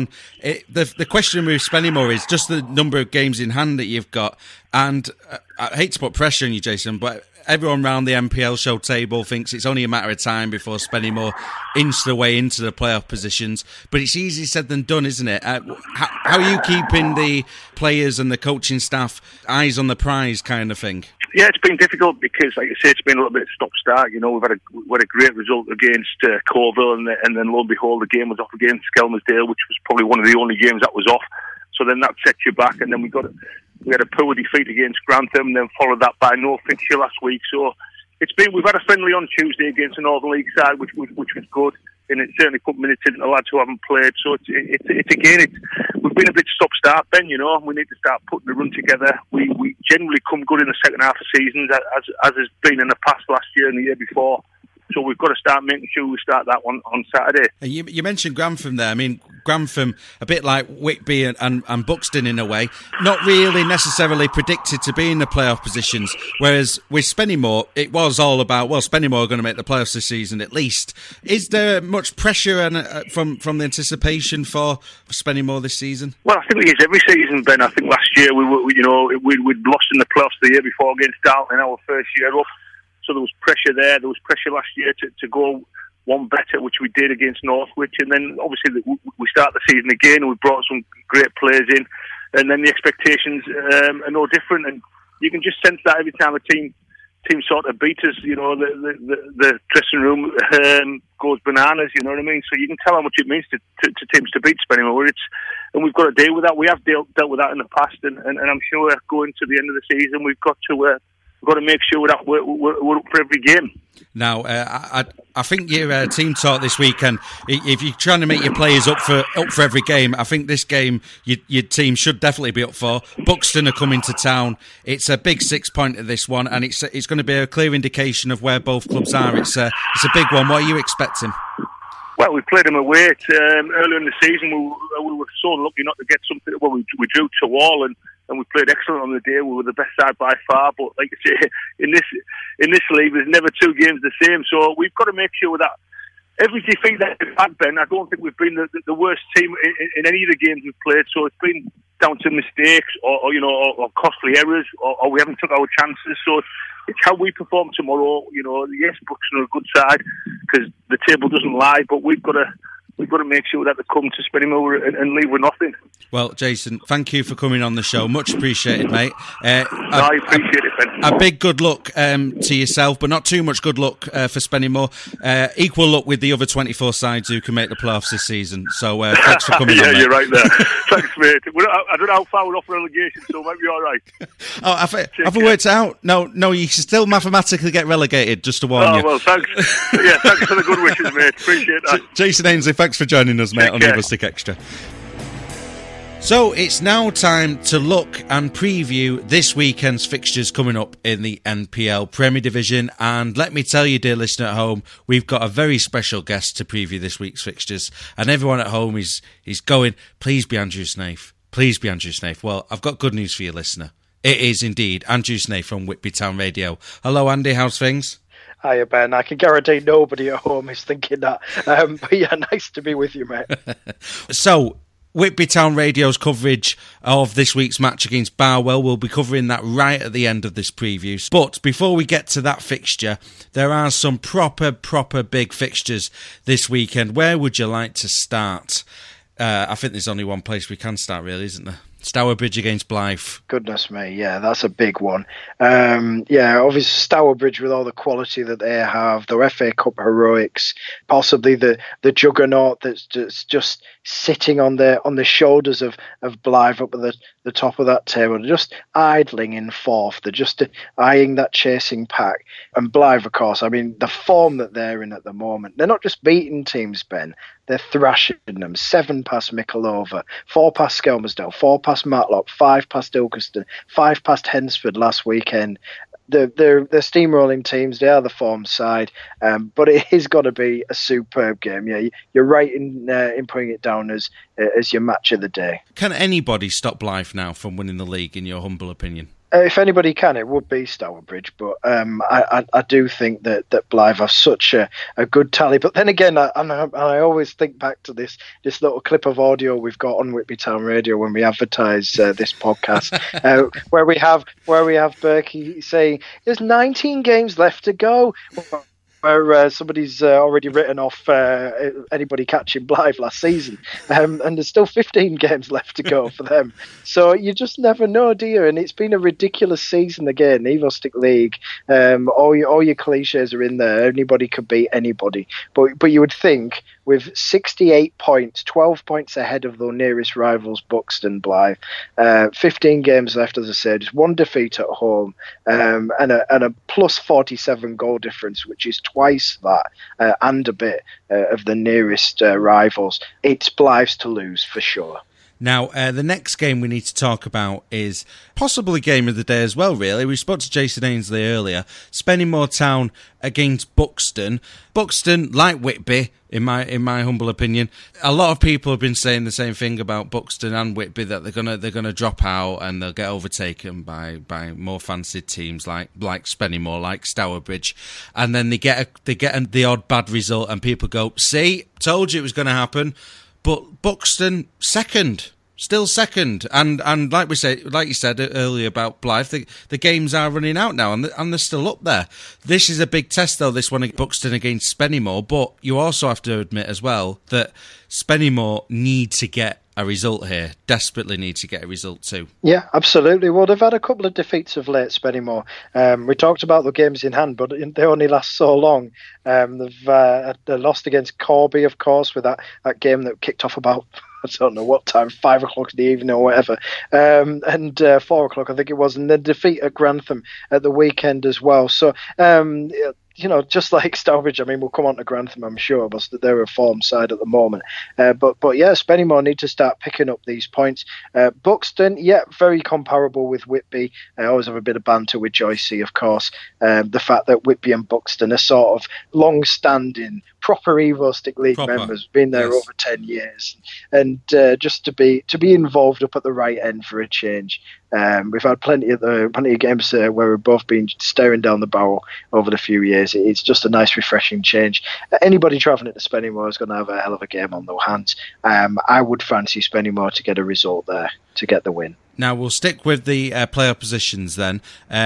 the question with Spennymoor is just the number of games in hand that you've got. And I hate to put pressure on you, Jason, but everyone around the MPL show table thinks it's only a matter of time before Spennymoor inch their way into the playoff positions. But it's easier said than done, isn't it? How are you keeping the players and the coaching staff eyes on the prize kind of thing? Yeah, it's been difficult because, like I say, it's been a little bit stop-start. We've had a great result against Colville, and then lo and behold, the game was off against Skelmersdale, which was probably one of the only games that was off. So then that set you back, and then we had a poor defeat against Grantham, and then followed that by no fixture last week. So we've had a friendly on Tuesday against the Northern League side, which was good, and it certainly put minutes into the lads who haven't played. So we've been a bit stop-start, Ben. We need to start putting the run together. We generally come good in the second half of seasons, as has been in the past last year and the year before. So we've got to start making sure we start that one on Saturday. You mentioned Grantham there. I mean, Grantham, a bit like Whitby and Buxton in a way, not really necessarily predicted to be in the playoff positions. Whereas with Spennymoor, it was all about, Spennymoor are going to make the playoffs this season at least. Is there much pressure from the anticipation for Spennymoor this season? Well, I think it is every season, Ben. I think last year we'd lost in the playoffs the year before against Darlton in our first year up. So there was pressure there. There was pressure last year to go one better, which we did against Northwich. And then obviously we start the season again and we brought some great players in. And then the expectations are no different. And you can just sense that every time a team sort of beats us, the dressing room goes bananas, you know what I mean? So you can tell how much it means to teams to beat Spennymoor. And we've got to deal with that. We have dealt with that in the past. And I'm sure going to the end of the season, we've got to we've got to make sure that we're up for every game. Now, I think your team talk this weekend, if you're trying to make your players up for every game, I think this game your team should definitely be up for. Buxton are coming to town. It's a big 6-pointer, this one, and it's going to be a clear indication of where both clubs are. It's a big one. What are you expecting? Well, we played them away earlier in the season. We were so lucky not to get something. Well, we drew 2-2 and we played excellent on the day. We were the best side by far. But like I say, in this league, there's never two games the same. So we've got to make sure that every defeat that we've had, Ben, I don't think we've been the worst team in any of the games we've played. So it's been down to mistakes or costly errors or we haven't took our chances. So it's how we perform tomorrow. Yes, Buxton are a good side because the table doesn't lie, but we've got to make sure that they come to Spennymoor and leave with nothing. Well, Jason, thank you for coming on the show. Much appreciated, mate. I appreciate it, Ben. A big good luck to yourself, but not too much good luck for Spennymoor. Equal luck with the other 24 sides who can make the playoffs this season. So thanks for coming on, mate. You're right there. Thanks, mate. I don't know how far we're off relegation, so it might be all right. Have we worked it out? No, you can still mathematically get relegated, just to warn you. Oh, well, thanks. Yeah, thanks for the good wishes, mate. Appreciate that. Jason Ainsley, thanks for joining us, mate, on Evo Stick Extra. So it's now time to look and preview this weekend's fixtures coming up in the NPL Premier Division. And let me tell you, dear listener at home, we've got a very special guest to preview this week's fixtures. And everyone at home is going, please be Andrew Snaith. Please be Andrew Snaith. Well, I've got good news for you, listener. It is indeed Andrew Snaith from Whitby Town Radio. Hello, Andy. How's things? Hiya, Ben. I can guarantee nobody at home is thinking that. But yeah, nice to be with you, mate. So, Whitby Town Radio's coverage of this week's match against Barwell, we'll be covering that right at the end of this preview. But before we get to that fixture, there are some proper big fixtures this weekend. Where would you like to start? I think there's only one place we can start, really, isn't there? Stourbridge against Blythe. Goodness me, yeah, that's a big one. Obviously Stourbridge with all the quality that they have, their FA Cup heroics, possibly the juggernaut that's just sitting on the shoulders of Blythe up at the top of that table. They're just idling in fourth. They're just eyeing that chasing pack. And Blythe, of course, I mean, the form that they're in at the moment, they're not just beating teams, Ben. They're thrashing them. 7 past Michelova, 4 past Skelmersdale, 4 past Matlock, 5 past Ilkeston, 5 past Hensford last weekend. They're steamrolling teams. They are the form side, but it has got to be a superb game. Yeah, you're right in putting it down as your match of the day. Can anybody stop Blythe now from winning the league, in your humble opinion? If anybody can, it would be Stourbridge, but I do think that Blythe have such a good tally. But then again, I always think back to this little clip of audio we've got on Whitby Town Radio when we advertise this podcast, where we have Berkey saying there's 19 games left to go. Where somebody's already written off anybody catching Blythe last season, and there's still 15 games left to go for them. So you just never know, do you? And it's been a ridiculous season again. Evo Stick League, all your cliches are in there. Anybody could beat anybody, but you would think with 68 points, 12 points ahead of the nearest rivals, Buxton, Blythe, 15 games left, as I said, just 1 defeat at home, and a plus 47 goal difference, which is twice that and a bit of the nearest rivals. It's Blythe's to lose for sure. Now, the next game we need to talk about is possibly game of the day as well, really. We spoke to Jason Ainsley earlier. Spennymoor Town against Buxton. Buxton, like Whitby, in my humble opinion, a lot of people have been saying the same thing about Buxton and Whitby, that they're gonna drop out and they'll get overtaken by more fancied teams like Spennymoor, like Stourbridge, and then they get the odd bad result, and people go, "See, told you it was going to happen." But Buxton still second, and like you said earlier about Blythe, the games are running out now, and they're still up there. This is a big test, though. This one, Buxton against Spennymoor, but you also have to admit as well that Spennymoor need to get a result here. Desperately need to get a result too. Yeah, absolutely. Well, they've had a couple of defeats of late, Spennymoor. We talked about the games in hand, but they only last so long. They lost against Corby, of course, with that game that kicked off about, I don't know what time, 5 o'clock in the evening or whatever, and 4 o'clock, I think it was, and then defeat at Grantham at the weekend as well. So, just like Stourbridge, I mean, we'll come on to Grantham, I'm sure, but they're a form side at the moment. But yeah, Spennymoor need to start picking up these points. Buxton, yeah, very comparable with Whitby. I always have a bit of banter with Joycey, of course. The fact that Whitby and Buxton are sort of long-standing, proper Evo Stick League members, been there over 10 years, and just to be involved up at the right end for a change. We've had plenty of games where we've both been staring down the barrel over the few years. It's just a nice, refreshing change. Anybody travelling to Spennymoor is going to have a hell of a game on their hands. I would fancy Spennymoor to get a result there to get the win. Now we'll stick with the playoff positions then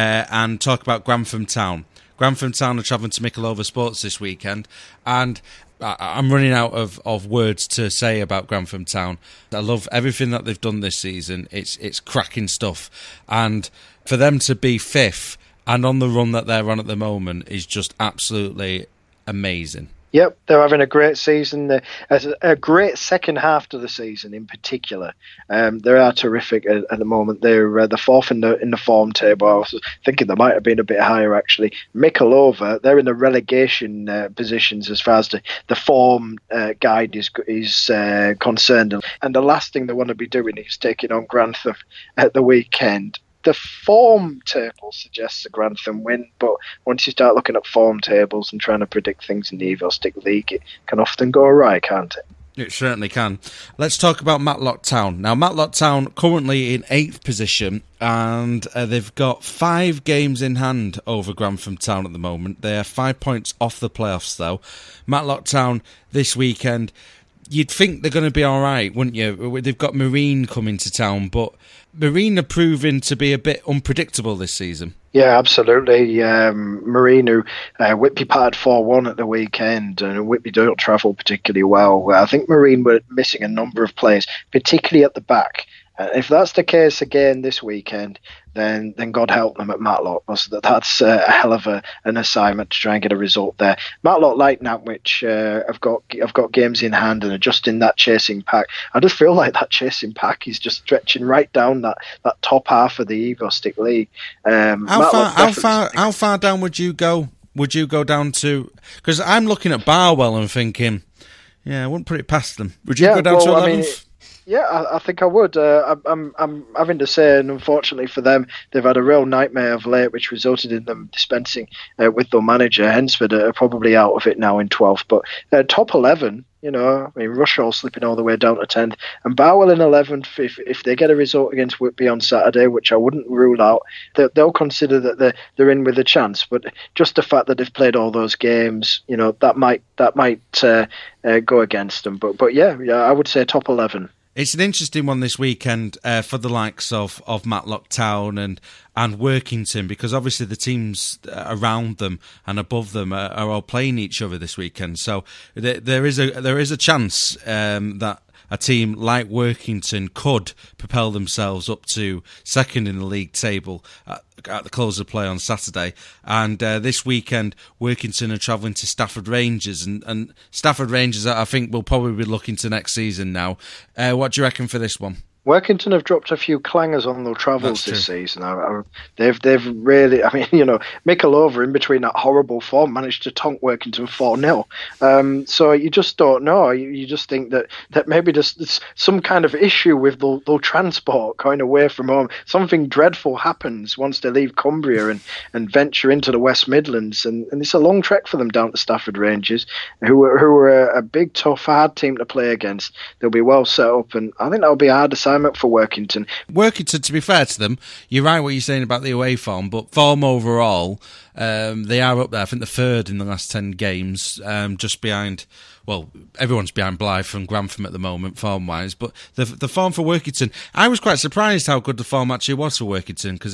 and talk about Grantham Town. Grantham Town are travelling to Mickleover Sports this weekend, and I'm running out of words to say about Grantham Town. I love everything that they've done this season. It's cracking stuff, and for them to be fifth and on the run that they're on at the moment is just absolutely amazing. Yep, they're having a great season. A great second half to the season in particular. They are terrific at the moment. They're the fourth in the form table. I was thinking they might have been a bit higher actually. Mickleover, they're in the relegation positions as far as the form guide is concerned. And the last thing they want to be doing is taking on Grantham at the weekend. The form table suggests a Grantham win, but once you start looking at form tables and trying to predict things in the Evo Stick League, it can often go awry, can't it? It certainly can. Let's talk about Matlock Town. Now, Matlock Town currently in 8th position, and they've got 5 games in hand over Grantham Town at the moment. They are 5 points off the playoffs, though. Matlock Town this weekend, you'd think they're going to be all right, wouldn't you? They've got Marine coming to town, but Marine are proving to be a bit unpredictable this season. Yeah, absolutely. Marine, who Whitby parted 4-1 at the weekend, and Whitby don't travel particularly well. I think Marine were missing a number of players, particularly at the back. If that's the case again this weekend, then God help them at Matlock. That's a hell of an assignment to try and get a result there. Matlock, like Nantwich, have got games in hand and are just in that chasing pack. I just feel like that chasing pack is just stretching right down that top half of the Evo Stick League. How far down would you go? Would you go down to? Because I'm looking at Barwell and thinking, yeah, I wouldn't put it past them. Would you go down to 11th? Yeah, I think I would. I'm having to say, and unfortunately for them, they've had a real nightmare of late, which resulted in them dispensing with their manager. Hensford are probably out of it now in 12th. But top 11, Rushall slipping all the way down to 10th, and Barwell in 11th. If they get a result against Whitby on Saturday, which I wouldn't rule out, they'll consider that they're in with a chance. But just the fact that they've played all those games, that might go against them. But yeah, I would say top 11. It's an interesting one this weekend for the likes of Matlock Town and Workington, because obviously the teams around them and above them are all playing each other this weekend. So there is a chance that a team like Workington could propel themselves up to second in the league table at the close of play on Saturday. And this weekend, Workington are travelling to Stafford Rangers, and Stafford Rangers, I think, will probably be looking to next season now. What do you reckon for this one? Workington have dropped a few clangers on their travels this season. They've really, Mickleover, in between that horrible form, managed to tonk Workington 4-0. So you just don't know. You just think that maybe there's some kind of issue with the transport going away from home. Something dreadful happens once they leave Cumbria and venture into the West Midlands. And it's a long trek for them down to Stafford Rangers, who are a big, tough, hard team to play against. They'll be well set up, and I think that'll be a hard assignment for Workington. Workington, to be fair to them, you're right what you're saying about the away form, but form overall, they are up there. I think the third in the last 10 games, just behind well, everyone's behind Blythe from Grantham at the moment, form-wise, but the form for Workington, I was quite surprised how good the form actually was for Workington, because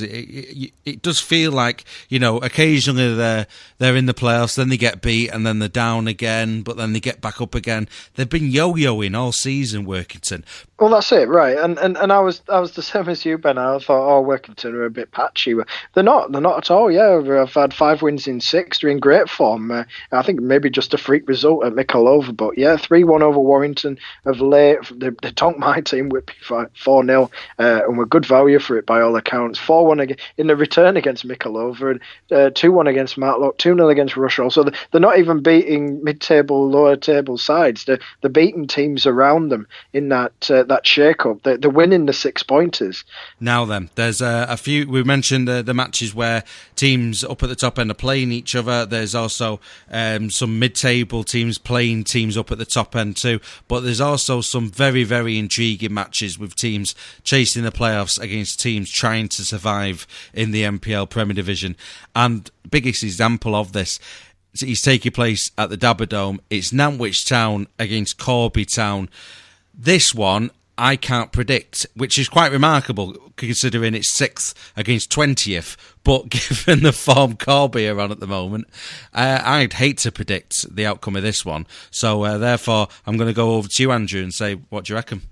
it does feel like, occasionally they're in the playoffs, then they get beat, and then they're down again, but then they get back up again. They've been yo-yoing all season, Workington. Well, that's it, right? And I was the same as you, Ben. I thought, Workington are a bit patchy. They're not at all. Yeah, I've had 5 wins in 6. They're in great form. I think maybe just a freak result at Mickleover, but yeah, 3-1 over Warrington of late. They tonked my team Whitby 4-0, and were good value for it by all accounts. 4-1 in the return against Mickleover, and 2-1 against Matlock, 2-0 against Rushall. So they're not even beating mid-table, lower-table sides. They're beating teams around them in that shake-up. They're winning the 6-pointers. Now then, there's a few. We mentioned the matches where teams up at the top end are playing each other. There's also some mid-table teams playing teams up at the top end too. But there's also some very, very intriguing matches with teams chasing the playoffs against teams trying to survive in the MPL Premier Division. And biggest example of this is taking place at the Dabba-Dome. It's Nantwich Town against Corby Town. This one I can't predict, which is quite remarkable considering it's 6th against 20th. But given the form Corby are on at the moment, I'd hate to predict the outcome of this one. So therefore, I'm going to go over to you, Andrew, and say, what do you reckon?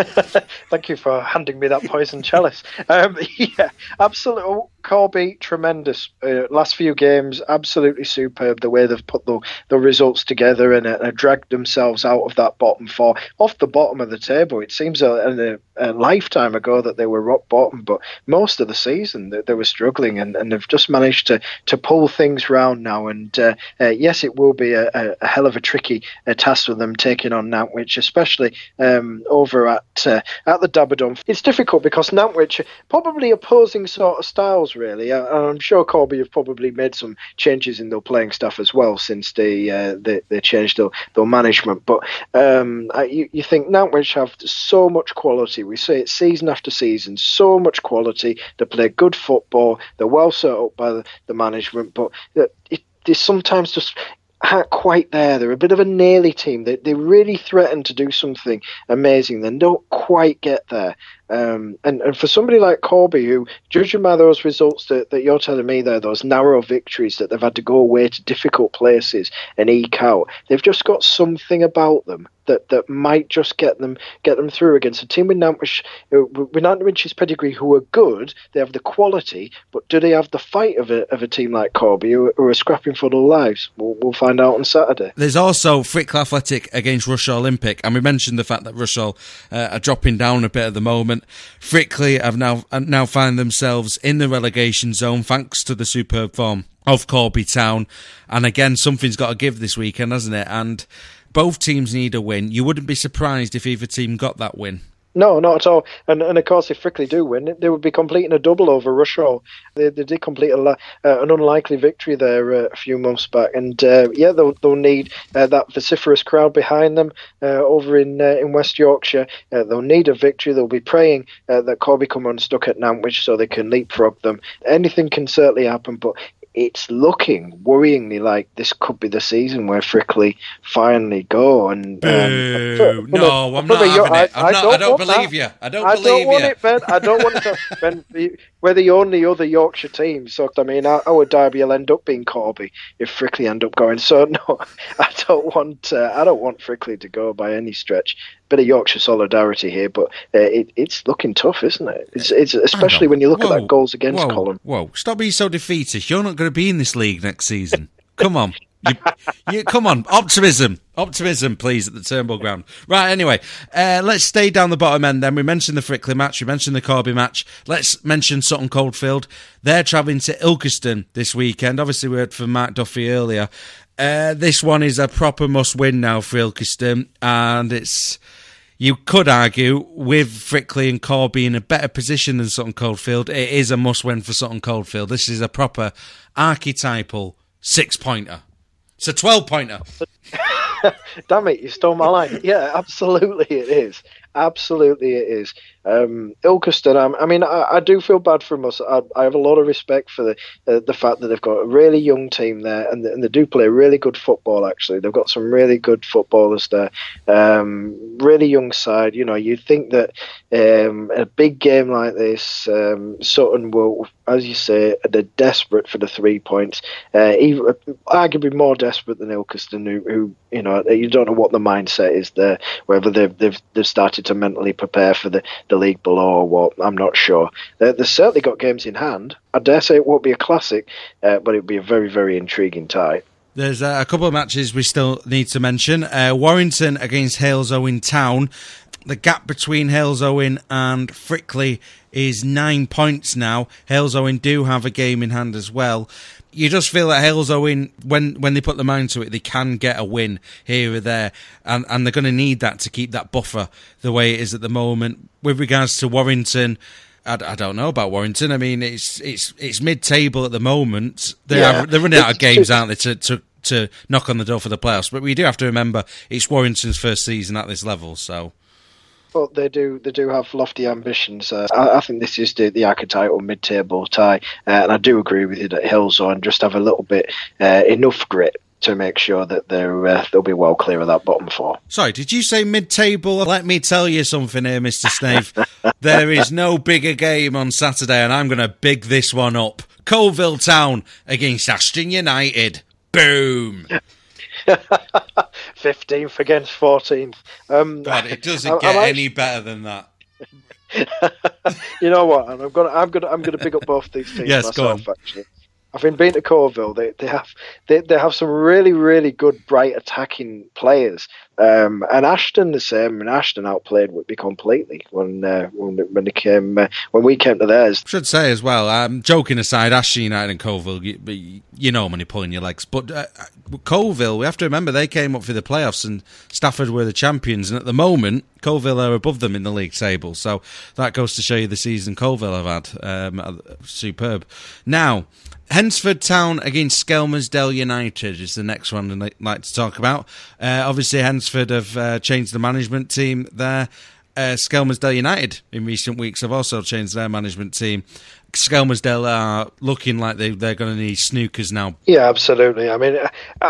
Thank you for handing me that poison chalice. Yeah, absolutely. Corby, tremendous. Last few games, absolutely superb. The way they've put the results together and dragged themselves out of that bottom 4, off the bottom of the table. It seems a lifetime ago that they were rock bottom, but most of the season they were struggling, and they've just managed to pull things round now. And yes, it will be a hell of a tricky task for them taking on Nantwich, especially over at the Dabba-Dome. It's difficult because Nantwich probably opposing sort of styles, really. I'm sure Corby have probably made some changes in their playing staff as well since they changed their management. But you think Nantwich have so much quality. We see it season after season, so much quality. They play good football. They're well set up by the management, but they sometimes just aren't quite there. They're a bit of a nearly team. They really threaten to do something amazing, then don't quite get there. And for somebody like Corby, who, judging by those results that you're telling me there, those narrow victories that they've had to go away to difficult places and eke out, they've just got something about them that might just get them through against a team with Nantwich's pedigree, who are good. They have the quality, but do they have the fight of a team like Corby, who are scrapping for their lives? We'll find out on Saturday. There's also Frickle Athletic against Rushall Olympic, and we mentioned the fact that Rushall are dropping down a bit at the moment. Frickley have now find themselves in the relegation zone thanks to the superb form of Corby Town, and again something's got to give this weekend, hasn't it? And both teams need a win. You wouldn't be surprised if either team got that win. No, not at all. And of course, if Frickley do win, they would be completing a double over Rushall. They did complete an unlikely victory there a few months back. And they'll need that vociferous crowd behind them over in West Yorkshire. They'll need a victory. They'll be praying that Corby come unstuck at Nantwich so they can leapfrog them. Anything can certainly happen, but it's looking worryingly like this could be the season where Frickley finally go. And I'm not having it. I don't believe you. I don't want it, Ben. I don't want it. Ben, we're the only other Yorkshire team, so I mean, our derby will end up being Corby if Frickley end up going. So no, I don't want Frickley to go by any stretch. Bit of Yorkshire solidarity here, but it's looking tough, isn't it? It's especially when you look at that goals against column. Whoa! Stop being so defeatist. You're not going to be in this league next season. Come on. Come on, optimism, please, at the Turnbull Ground. Right, anyway, let's stay down the bottom end then. We mentioned the Frickley match, we mentioned the Corby match. Let's mention Sutton Coldfield. They're travelling to Ilkeston this weekend. Obviously, we heard from Mark Duffy earlier. This one is a proper must-win now for Ilkeston, and it's... You could argue, with Frickley and Corby in a better position than Sutton Coldfield, it is a must-win for Sutton Coldfield. This is a proper archetypal 6-pointer. It's a 12-pointer. Damn it, you stole my line. Yeah, absolutely it is. Absolutely, it is. Ilkeston, I do feel bad for us. I have a lot of respect for the fact that they've got a really young team there, and they do play really good football, actually. They've got some really good footballers there. Really young side. You'd think that a big game like this, Sutton will, as you say, they're desperate for the 3 points. Even arguably more desperate than Ilkeston, who you don't know what the mindset is there, whether they've started to mentally prepare for the league below or what. I'm not sure. They've certainly got games in hand. I dare say it won't be a classic, but it'll be a very, very intriguing tie. There's a couple of matches we still need to mention. Warrington against Halesowen Town. The gap between Halesowen and Frickley is 9 points now. Halesowen do have a game in hand as well. You just feel that Halesowen, when they put their mind to it, they can get a win here or there, and they're going to need that to keep that buffer the way it is at the moment. With regards to Warrington, I don't know about Warrington. I mean, it's mid-table at the moment. They're running out of games, aren't they, to knock on the door for the playoffs? But we do have to remember it's Warrington's first season at this level, so. But they do have lofty ambitions. I think this is the archetypal mid-table tie, and I do agree with you that Halesowen just have a little bit enough grit to make sure that they'll be well clear of that bottom four. Sorry, did you say mid-table? Let me tell you something here, Mr. Snave. There is no bigger game on Saturday, and I'm going to big this one up. Colville Town against Ashton United. Boom! 15th against 14th. God, it doesn't get any better than that. You know what? And I'm gonna pick up both these teams myself. Actually, I've been to Colville. They have some really, really good, bright attacking players. And Ashton the same. And Ashton outplayed Whitby completely when we came to theirs. Should say as well. Joking aside, Ashton United and Colville, you know when you're pulling your legs. But Colville, we have to remember they came up for the playoffs, and Stafford were the champions. And at the moment, Colville are above them in the league table. So that goes to show you the season Colville have had. Superb. Now, Hensford Town against Skelmersdale United is the next one I'd like to talk about. Obviously, Hensford have changed the management team there. Skelmersdale United in recent weeks have also changed their management team. Skelmersdale are looking like they're going to need snookers now. Yeah, absolutely. I mean,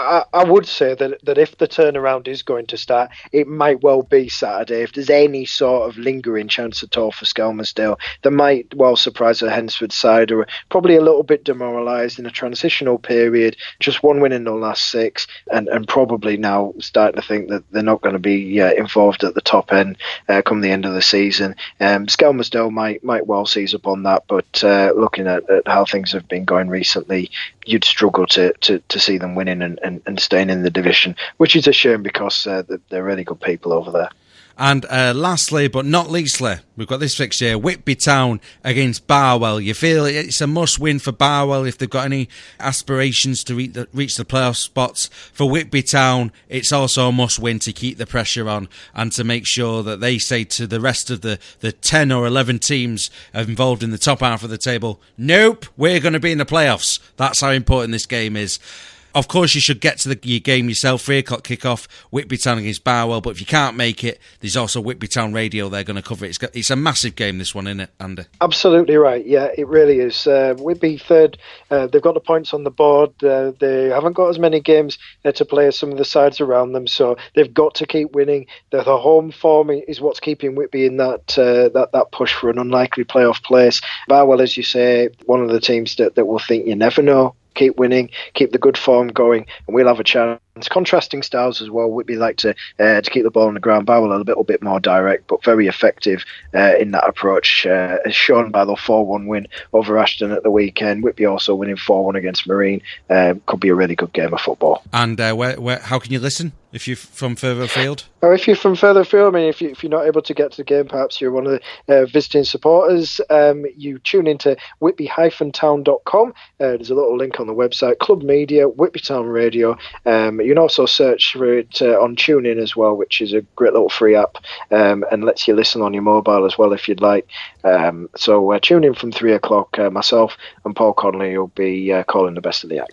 I would say that if the turnaround is going to start, it might well be Saturday. If there's any sort of lingering chance at all for Skelmersdale, they might well surprise the Hensford side, who are probably a little bit demoralised in a transitional period. Just one win in the last 6, and probably now starting to think that they're not going to be involved at the top end come the end of the season. Skelmersdale might well seize upon that, but looking at how things have been going recently, you'd struggle to see them winning and staying in the division, which is a shame because they're really good people over there. And lastly, but not leastly, we've got this fixture here, Whitby Town against Barwell. You feel it's a must-win for Barwell if they've got any aspirations to reach the playoff spots. For Whitby Town, it's also a must-win to keep the pressure on and to make sure that they say to the rest of the 10 or 11 teams involved in the top half of the table, nope, we're going to be in the playoffs. That's how important this game is. Of course, you should get to your game yourself, 3 o'clock kickoff, Whitby Town against Barwell, but if you can't make it, there's also Whitby Town Radio, they're going to cover it. It's a massive game, this one, isn't it, Andy? Absolutely right, yeah, it really is. Whitby third, they've got the points on the board, they haven't got as many games to play as some of the sides around them, so they've got to keep winning. The home form is what's keeping Whitby in that push for an unlikely playoff place. Barwell, as you say, one of the teams that will think you never know. Keep winning, keep the good form going, and we'll have a chance. Contrasting styles as well. Whitby like to keep the ball on the ground. Barwell a little bit more direct, but very effective in that approach, as shown by the 4-1 win over Ashton at the weekend. Whitby also winning 4-1 against Marine. Could be a really good game of football. And how can you listen if you're from further afield? Or if you're from further afield, I mean, if you're not able to get to the game, perhaps you're one of the visiting supporters, you tune into whitby-town.com. There's a little link on the website, Club Media, Whitby Town Radio. You can also search for it on TuneIn as well, which is a great little free app and lets you listen on your mobile as well if you'd like. So tune in from 3 o'clock. Myself and Paul Connolly will be calling the best of the action.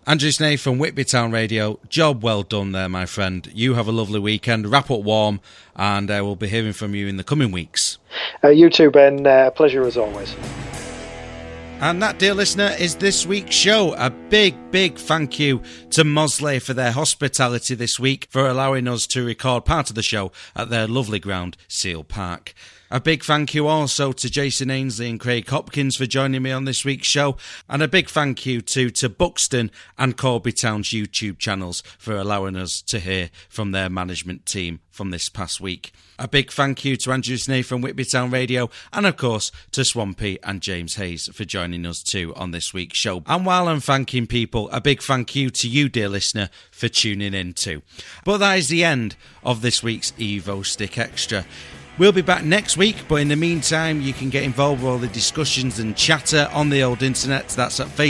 Andrew Snaith from Whitby Town Radio, job well done there, my friend. You have a lovely weekend, wrap up warm, and we'll be hearing from you in the coming weeks. You too, Ben. Pleasure as always. And that, dear listener, is this week's show. A big thank you to Mosley for their hospitality this week, for allowing us to record part of the show at their lovely ground, Seal Park. A big thank you also to Jason Ainsley and Craig Hopkins for joining me on this week's show. And a big thank you to Buxton and Corby Town's YouTube channels for allowing us to hear from their management team from this past week. A big thank you to Andrew Snaith from Whitby Town Radio, and of course to Swampy and James Hayes for joining us too on this week's show. And while I'm thanking people, a big thank you to you, dear listener, for tuning in too. But that is the end of this week's Evo Stick Extra. We'll be back next week, but in the meantime, you can get involved with all the discussions and chatter on the old internet. That's at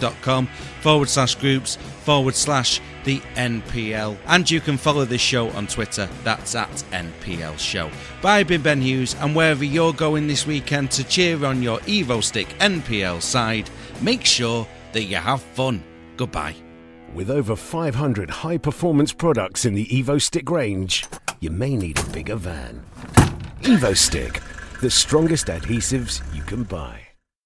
facebook.com/groups/the NPL. And you can follow this show on Twitter. That's at NPL Show. I've been Ben Hughes, and wherever you're going this weekend to cheer on your Evo Stick NPL side, make sure that you have fun. Goodbye. With over 500 high-performance products in the Evo Stick range, you may need a bigger van. Evo Stick, the strongest adhesives you can buy.